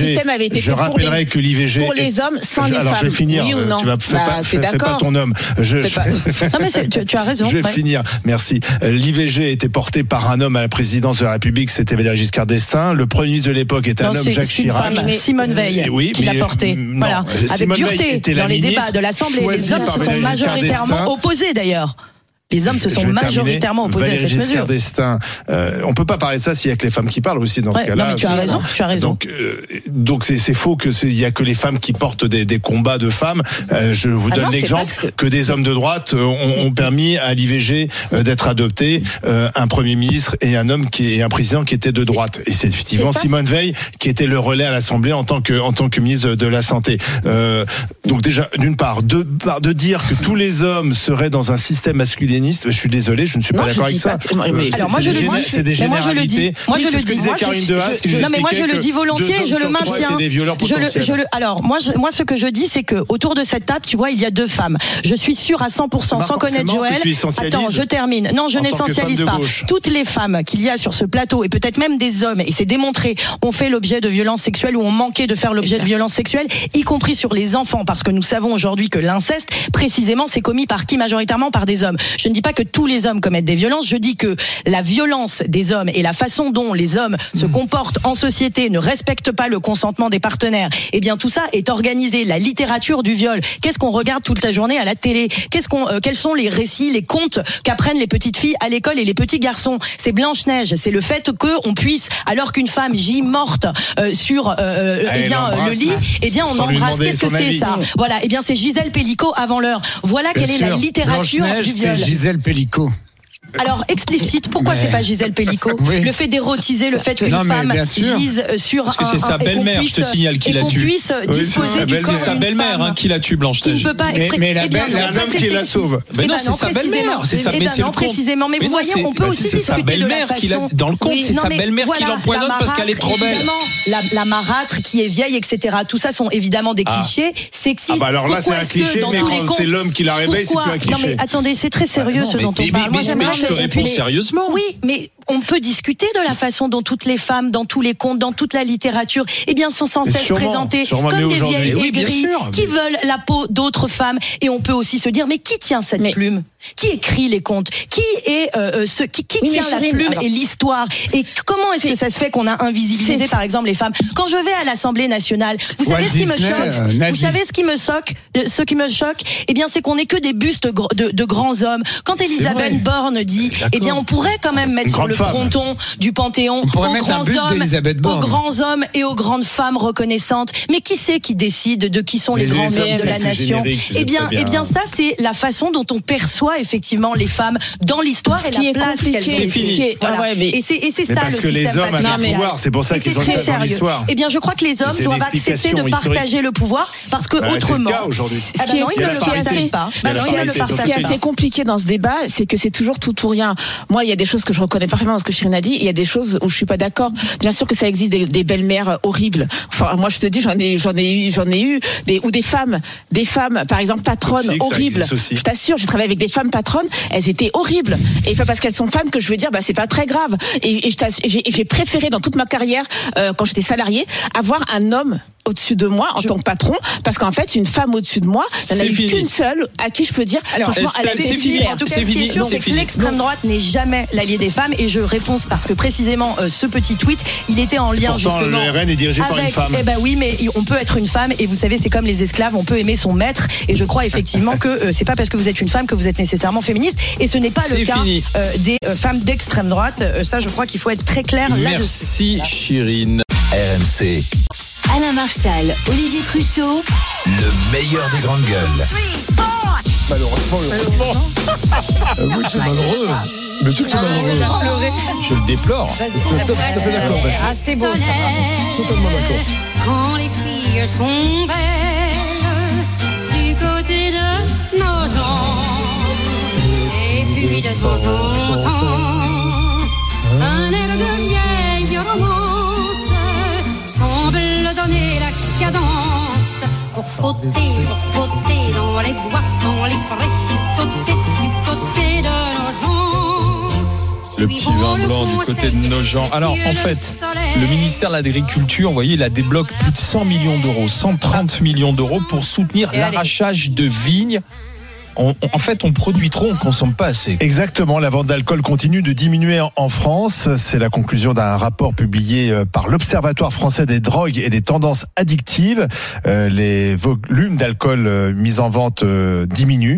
système avait été je fait rappellerai que l'IVG pour les hommes sans les femmes. Alors je vais finir. Oui ou non? Tu vas fais pas ton homme. Non mais tu as raison. Je vais finir. Merci. L'IVG était porté par un homme à la présidence de la République, c'était Valéry Giscard d'Estaing. Le premier ministre de l'époque était un homme, Jacques Chirac. Simone Veil, qui l'a porté. Voilà, avec dureté dans les débats de l'Assemblée. Les hommes se sont majoritairement opposés d'ailleurs. Les hommes se sont majoritairement opposés à cette mesure. Giscard d'Estaing, on peut pas parler de ça s'il y a que les femmes qui parlent aussi dans ce cas-là. Non, mais tu as raison. Donc c'est faux que il y a que les femmes qui portent des combats de femmes. Je vous donne l'exemple que des hommes de droite ont permis à l'IVG d'être adopté, un premier ministre et un président qui était de droite. Et c'est effectivement Simone Veil qui était le relais à l'Assemblée en tant que ministre de la Santé. Donc déjà, d'une part, de dire que tous les hommes seraient dans un système masculiniste. Je suis désolé, je ne suis pas d'accord avec ça. Alors moi je le dis. C'est des généralités. Moi je le dis. Non mais moi je le dis volontiers, je le maintiens. Alors moi ce que je dis c'est que autour de cette table, tu vois, il y a deux femmes. Je suis sûre à 100% sans connaître Joël. Attends, je termine. Non, je n'essentialise pas. Toutes les femmes qu'il y a sur ce plateau et peut-être même des hommes, et c'est démontré, ont fait l'objet de violences sexuelles ou ont manqué de faire l'objet de violences sexuelles, y compris sur les enfants, parce que nous savons aujourd'hui que l'inceste, précisément, c'est commis par qui? Majoritairement par des hommes. Je ne dis pas que tous les hommes commettent des violences, je dis que la violence des hommes et la façon dont les hommes se comportent en société, ne respectent pas le consentement des partenaires, eh bien tout ça est organisé. La littérature du viol, qu'est-ce qu'on regarde toute la journée à la télé? Quels sont les récits, les contes qu'apprennent les petites filles à l'école et les petits garçons? C'est Blanche-Neige, c'est le fait qu'on puisse, alors qu'une femme gît morte sur le lit, eh bien on embrasse. Qu'est-ce que c'est ça? Voilà, eh bien c'est Gisèle Pellicot avant l'heure. Voilà quelle est la littérature du viol. Gisèle Pellicot. Alors explicite, pourquoi c'est pas Gisèle Pellicot? Le fait d'érotiser, le fait qu'une femme gise sur parce que c'est sa belle-mère, je te signale, qui la tue. Puisse disposer du corps c'est sa belle-mère qui la tue, Blanche-Neige. Qui ne peut pas mais c'est un homme qui la sauve. Mais non, c'est sa belle-mère. C'est ça, mais c'est le précisément. Mais vous voyez, on peut aussi discuter de la façon. Dans le conte, c'est sa belle-mère qui l'empoisonne parce qu'elle est trop belle. La marâtre qui est vieille, etc. Tout ça sont évidemment des clichés sexistes. Ah bah alors là, c'est un cliché, mais quand c'est l'homme qui la réveille, c'est plus un cliché. Non mais attendez, c'est très sérieux ce dont on parle. Moi, je te réponds sérieusement. Oui, mais on peut discuter de la façon dont toutes les femmes, dans tous les contes, dans toute la littérature, eh bien, sont sans cesse présentées comme des vieilles aigries qui veulent la peau d'autres femmes. Et on peut aussi se dire, mais qui tient cette plume? Qui écrit les contes? Qui est qui tient la plume et l'histoire? Et comment est-ce que ça se fait qu'on a invisibilisé, par exemple, les femmes? Quand je vais à l'Assemblée nationale, vous savez ce qui me choque? Vous savez ce qui me choque? Eh bien, c'est qu'on n'est que des bustes de grands hommes. Quand Elisabeth Borne dit, eh bien, on pourrait quand même mettre sur le fronton du Panthéon aux grands hommes et aux grandes femmes reconnaissantes. Mais qui c'est qui décide de qui sont les grands hommes de la nation? Eh bien, ça, c'est la façon dont on perçoit effectivement les femmes dans l'histoire et la place qu'elles ont. C'est fini. Et c'est ça parce le que les système hommes ont le pouvoir, c'est pour ça qu'ils sont dans l'histoire. Eh bien, je crois que les hommes doivent accepter de partager le pouvoir parce que autrement. C'est le cas aujourd'hui. Ils ne le partagent pas. Ce qui est assez compliqué dans ce débat, c'est que c'est toujours tout ou rien. Moi, il y a des choses que je reconnais parfaitement dans ce que Chirine a dit, et il y a des choses où je suis pas d'accord. Bien sûr que ça existe des belles-mères horribles. Enfin, moi, je te dis, j'en ai eu des femmes, par exemple, patronnes horribles. Je t'assure, j'ai travaillé avec des femmes patronnes, elles étaient horribles. Et pas parce qu'elles sont femmes que je veux dire, c'est pas très grave. Et j'ai préféré dans toute ma carrière, quand j'étais salariée, avoir un homme au-dessus de moi en tant que patron, parce qu'en fait une femme au-dessus de moi, il n'y en a eu qu'une seule à qui je peux dire franchement elle a fait super. En tout cas, ce qui est sûr, c'est que l'extrême droite n'est jamais l'allié des femmes, et je réponds parce que précisément ce petit tweet, il était en lien justement. Pourtant, le RN est dirigé par une femme. Eh ben oui, mais on peut être une femme, et vous savez, c'est comme les esclaves, on peut aimer son maître, et je crois effectivement que c'est pas parce que vous êtes une femme que vous êtes nécessairement féministe, et ce n'est pas le cas des femmes d'extrême droite. Ça, je crois qu'il faut être très clair là-dessus. Merci Chirine. RMC. Alain Marchal, Olivier Truchot, le meilleur des grandes gueules. Malheureusement. Oui, c'est malheureux. Bien sûr que c'est malheureux. Je le déplore. Tout à fait d'accord. C'est beau ça. Totalement d'accord. Quand les filles sont belles du côté de nos gens, et puis de temps en temps, un air de vieille romance semble donner la cadence pour fauter dans les bois, dans les forêts, du côté de nos gens. Le petit vin blanc du côté de nos gens. Alors, en fait, Le ministère de l'Agriculture, vous voyez, il a débloqué plus de 100 millions d'euros, 130 millions d'euros pour soutenir l'arrachage de vignes. En fait, on produit trop, on consomme pas assez. Exactement, la vente d'alcool continue de diminuer en France. C'est la conclusion d'un rapport publié par l'Observatoire français des drogues et des tendances addictives. Les volumes d'alcool mis en vente diminuent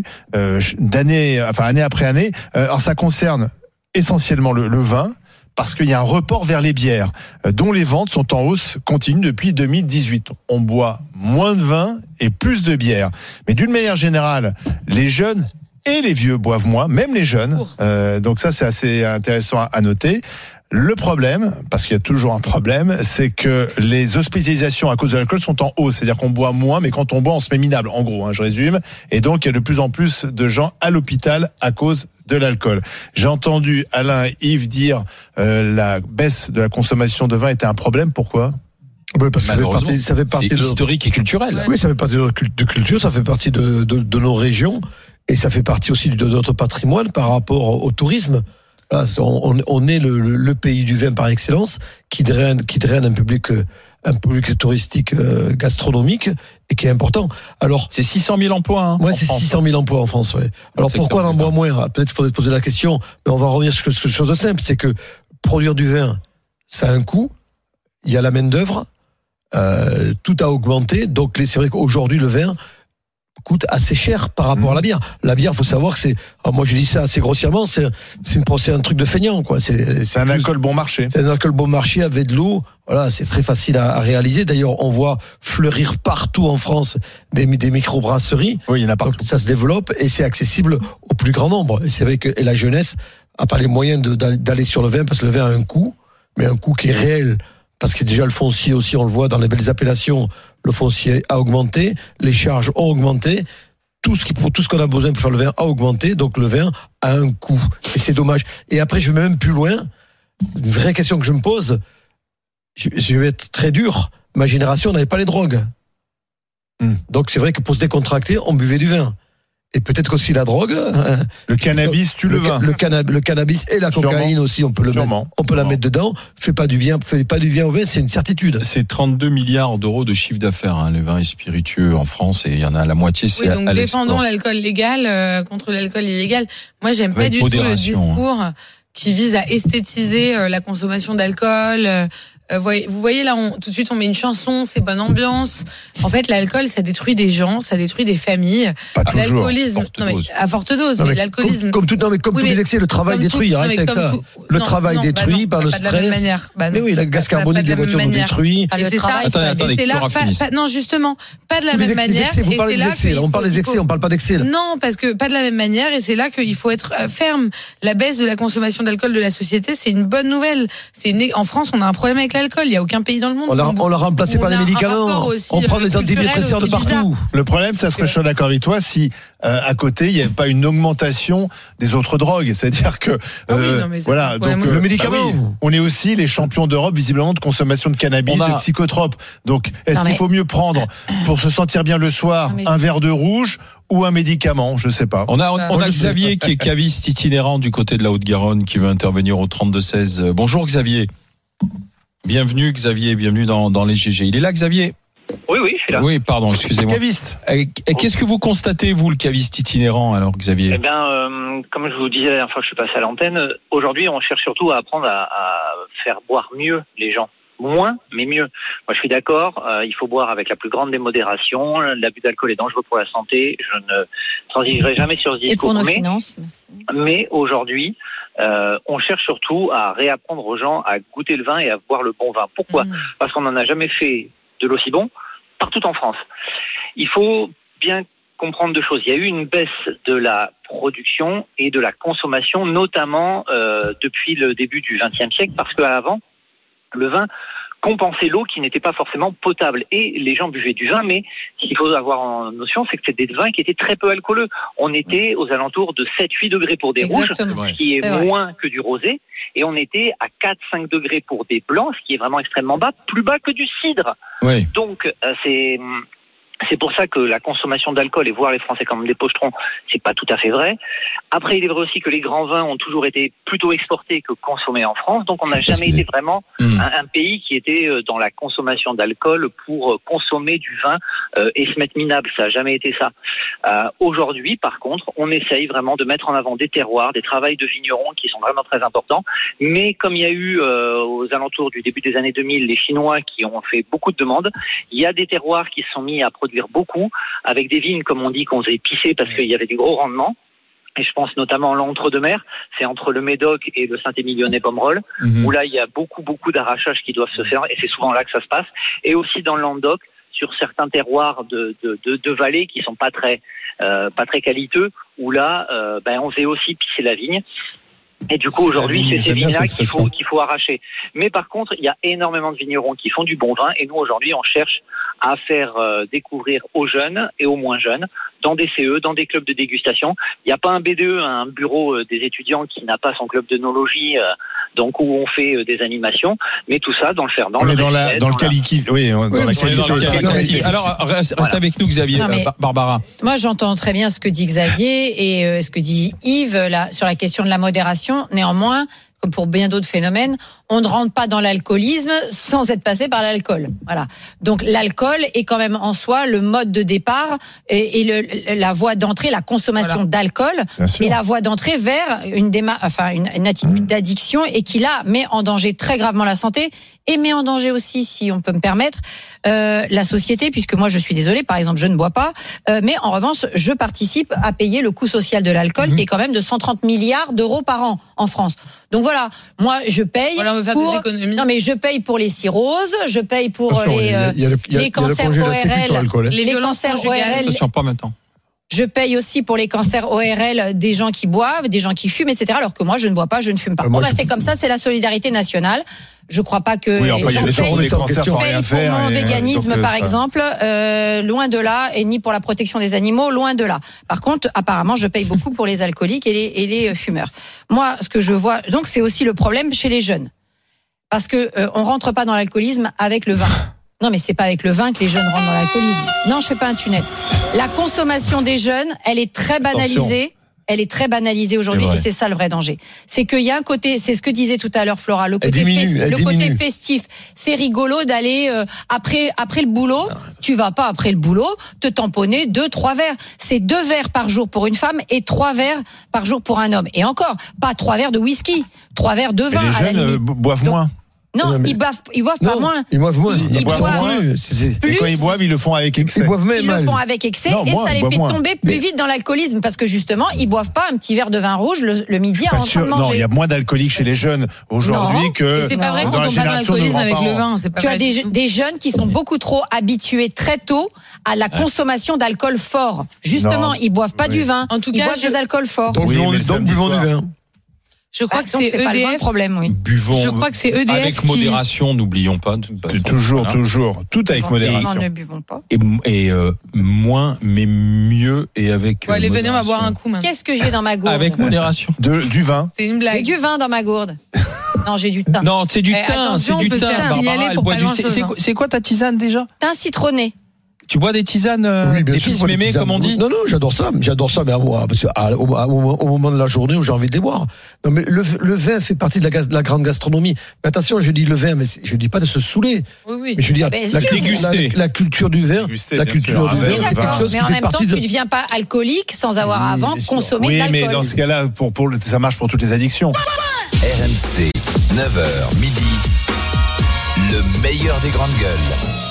année après année. Alors ça concerne essentiellement le vin, parce qu'il y a un report vers les bières, dont les ventes sont en hausse continue depuis 2018. On boit moins de vin et plus de bière. Mais d'une manière générale, les jeunes et les vieux boivent moins, même les jeunes. Donc ça, c'est assez intéressant à noter. Le problème, parce qu'il y a toujours un problème, c'est que les hospitalisations à cause de l'alcool sont en hausse. C'est-à-dire qu'on boit moins, mais quand on boit, on se met minable. En gros, je résume. Et donc, il y a de plus en plus de gens à l'hôpital à cause de l'alcool. J'ai entendu Alain et Yves dire la baisse de la consommation de vin était un problème. Pourquoi ? Oui, parce que ça fait partie de historique et culturel. Oui, ça fait partie de culture, ça fait partie de nos régions, et ça fait partie aussi de notre patrimoine par rapport au tourisme. Là, on est le pays du vin par excellence, qui draine un public touristique gastronomique et qui est important. Alors, c'est 600 000 emplois. Ouais, c'est 600 000 emplois en France. Ouais. Alors pourquoi on en boit moins ? Peut-être qu'il faudrait se poser la question, mais on va revenir sur quelque chose de simple, c'est que produire du vin, ça a un coût. Il y a la main d'œuvre, tout a augmenté. Donc c'est vrai qu'aujourd'hui le vin coûte assez cher par rapport à la bière. La bière, faut savoir que c'est, moi je dis ça assez grossièrement, c'est un truc de feignant, quoi. C'est un alcool bon marché. C'est un alcool bon marché avec de l'eau. Voilà, c'est très facile à réaliser. D'ailleurs, on voit fleurir partout en France des microbrasseries. Oui, il y en a partout. Donc, ça se développe et c'est accessible au plus grand nombre. Et c'est vrai que la jeunesse a pas les moyens d'aller sur le vin, parce que le vin a un coût, mais un coût qui est réel. Parce que déjà le foncier aussi, on le voit dans les belles appellations, le foncier a augmenté, les charges ont augmenté, tout ce qu'on a besoin pour faire le vin a augmenté, donc le vin a un coût. Et c'est dommage. Et après, je vais même plus loin. Une vraie question que je me pose, je vais être très dur, ma génération n'avait pas les drogues. Donc c'est vrai que pour se décontracter, on buvait du vin. Et peut-être qu'aussi la drogue, le cannabis tue le vin. Le cannabis et la cocaïne aussi, on peut la mettre dedans. Fait pas du bien au vin, c'est une certitude. C'est 32 milliards d'euros de chiffre d'affaires, les vins et spiritueux en France, et il y en a la moitié, c'est donc défendons l'alcool légal contre l'alcool illégal. Moi, j'aime pas du tout le discours qui vise à esthétiser la consommation d'alcool. Vous voyez là, tout de suite on met une chanson, c'est bonne ambiance. En fait, l'alcool, ça détruit des gens, ça détruit des familles. Pas toujours. L'alcoolisme, à forte dose, mais l'alcoolisme. Comme tous les excès, le travail détruit. Arrête avec ça. Le travail détruit par le stress. Mais oui, la gaz carbonique des voitures nous détruit. Attendez, non, justement, pas de la même manière. Vous parlez des excès. On parle des excès, on parle pas d'excès. Non, parce que pas de la même manière, et c'est là qu'il faut être ferme. La baisse de la consommation d'alcool de la société, c'est une bonne nouvelle. En France, on a un problème avec l'alcool. Il n'y a aucun pays dans le monde. On l'a remplacé par les médicaments. On prend des antidépresseurs de partout. Le problème, ça serait, je suis d'accord avec toi, si à côté, il n'y avait pas une augmentation des autres drogues. C'est-à-dire que, voilà, donc le médicament. On est aussi les champions d'Europe, visiblement, de consommation de cannabis, de psychotropes. Donc, est-ce qu'il faut mieux prendre, pour se sentir bien le soir, un verre de rouge ou un médicament? Je sais pas. On a Xavier qui est caviste itinérant du côté de la Haute-Garonne, qui veut intervenir au 32-16. Bonjour Xavier. Bienvenue Xavier, bienvenue dans les GG. Il est là Xavier ? Oui, je suis là. Oui, pardon, excusez-moi. Caviste. Et qu'est-ce que vous constatez, vous, le caviste itinérant, alors Xavier ? Eh bien, comme je vous disais la dernière fois que je suis passé à l'antenne, aujourd'hui on cherche surtout à apprendre à faire boire mieux les gens. Moins, mais mieux. Moi, je suis d'accord, il faut boire avec la plus grande démodération. L'abus d'alcool est dangereux pour la santé. Je ne transigerai jamais sur ce discours. Et pour nos finances. Mais aujourd'hui, on cherche surtout à réapprendre aux gens à goûter le vin et à boire le bon vin. Pourquoi ? Parce qu'on n'en a jamais fait de l'aussi bon partout en France. Il faut bien comprendre deux choses. Il y a eu une baisse de la production et de la consommation, notamment depuis le début du XXe siècle, parce qu'avant, le vin compensait l'eau qui n'était pas forcément potable. Et les gens buvaient du vin, mais ce qu'il faut avoir en notion, c'est que c'était des vins qui étaient très peu alcooleux. On était aux alentours de 7-8 degrés pour des rouges, ce qui est moins que du rosé. Et on était à 4-5 degrés pour des blancs, ce qui est vraiment extrêmement bas, plus bas que du cidre. Oui. Donc, c'est C'est pour ça que la consommation d'alcool et voir les Français comme des pochetrons, c'est pas tout à fait vrai. Après, il est vrai aussi que les grands vins ont toujours été plutôt exportés que consommés en France. Donc, on n'a jamais été vraiment un pays qui était dans la consommation d'alcool pour consommer du vin et se mettre minable. Ça n'a jamais été ça. Aujourd'hui, par contre, on essaye vraiment de mettre en avant des terroirs, des travails de vignerons qui sont vraiment très importants. Mais comme il y a eu aux alentours du début des années 2000 les Chinois qui ont fait beaucoup de demandes, il y a des terroirs qui se sont mis à produire beaucoup, avec des vignes, comme on dit, qu'on faisait pisser parce qu'il y avait du gros rendement. Et je pense notamment à l'entre-deux-mer, c'est entre le Médoc et le Saint-Émilionnais-Pomerol, où là, il y a beaucoup d'arrachages qui doivent se faire, et c'est souvent là que ça se passe. Et aussi dans le Languedoc, sur certains terroirs de vallées qui sont pas très qualiteux, où là, on faisait aussi pisser la vigne. Et du coup, aujourd'hui, c'est ces vignes-là qu'il faut arracher. Mais par contre, il y a énormément de vignerons qui font du bon vin. Et nous, aujourd'hui, on cherche à faire découvrir aux jeunes et aux moins jeunes, dans des CE, dans des clubs de dégustation. Il n'y a pas un BDE, un bureau des étudiants qui n'a pas son club d'œnologie, donc où on fait des animations. Mais tout ça dans le Ferdinand. On est dans le qualité. Oui, dans la qualité. Alors, reste avec nous, Xavier. Barbara. Moi, j'entends très bien ce que dit Xavier et ce que dit Yves là, sur la question de la modération. Néanmoins, comme pour bien d'autres phénomènes, on ne rentre pas dans l'alcoolisme sans être passé par l'alcool. Voilà. Donc l'alcool est quand même en soi le mode de départ et la voie d'entrée, la consommation d'alcool et la voie d'entrée vers une attitude d'addiction et qui là met en danger très gravement la santé et met en danger aussi, si on peut me permettre, la société, puisque moi je suis désolée, par exemple je ne bois pas, mais en revanche je participe à payer le coût social de l'alcool qui est quand même de 130 milliards d'euros par an en France. Donc voilà, moi je paye je paye pour les cirrhoses, je paye pour les cancers ORL, les cancers ORL. Je paye aussi pour les cancers ORL des gens qui boivent, des gens qui fument, etc. Alors que moi, je ne bois pas, je ne fume pas. C'est comme ça, c'est la solidarité nationale. Je crois pas que il y a des gens qui je paye pour mon véganisme, par exemple, loin de là, et ni pour la protection des animaux, loin de là. Par contre, apparemment, je paye beaucoup pour les alcooliques et les fumeurs. Moi, ce que je vois, donc, c'est aussi le problème chez les jeunes. Parce que on rentre pas dans l'alcoolisme avec le vin. Non, mais c'est pas avec le vin que les jeunes rentrent dans l'alcoolisme. Non, je fais pas un tunnel. La consommation des jeunes, elle est très banalisée. Attention. Elle est très banalisée aujourd'hui et c'est ça le vrai danger. C'est qu'il y a un côté, c'est ce que disait tout à l'heure Flora, le côté festif. C'est rigolo d'aller après le boulot. Tu vas pas après le boulot te tamponner 2-3 verres. C'est 2 verres par jour pour une femme et 3 verres par jour pour un homme. Et encore, pas 3 verres de whisky, 3 verres de vin. Les jeunes boivent moins. Non, ils boivent pas moins. Ils boivent moins. Ils boivent plus. Et quand ils boivent, ils le font avec excès. Ils boivent même. Ils le font avec excès et ça les fait tomber plus vite dans l'alcoolisme parce que justement, ils boivent pas un petit verre de vin rouge le midi avant de manger. Non, il y a moins d'alcooliques chez les jeunes aujourd'hui que c'est pas vrai dans la génération de nos grands-parents. Tu as des jeunes qui sont beaucoup trop habitués très tôt à la consommation d'alcool fort. Justement, ils boivent pas du vin, ils boivent des alcools forts. Donc buvons du vin. Je crois que c'est pas le bon problème, oui. Buvons je crois que c'est EDF avec modération, n'oublions pas. Toujours, tout avec modération. Ne buvons pas. Et moins, mais mieux et avec. Allez, venez, on va boire un coup maintenant. Qu'est-ce que j'ai dans ma gourde? Avec modération. Du vin. C'est une blague. J'ai du vin dans ma gourde. Non, j'ai du thym. Non, c'est du thym, c'est du thym. Barbara, elle boit du. C'est quoi ta tisane déjà? Thym citronné. Tu bois des tisanes, des fils mémés, comme on dit? Non, j'adore ça, mais au moment de la journée où j'ai envie de les boire. Non, mais le vin fait partie de la grande gastronomie. Mais attention, je dis le vin, mais je dis pas de se saouler. Oui. Mais je dis la culture du vin. La culture du vin, c'est quelque chose qui fait partie de. Mais en même temps, tu ne deviens pas alcoolique sans avoir avant consommé de l'alcool. Oui, mais dans ce cas-là, ça marche pour toutes les addictions. RMC, 9h, midi, le meilleur des grandes gueules.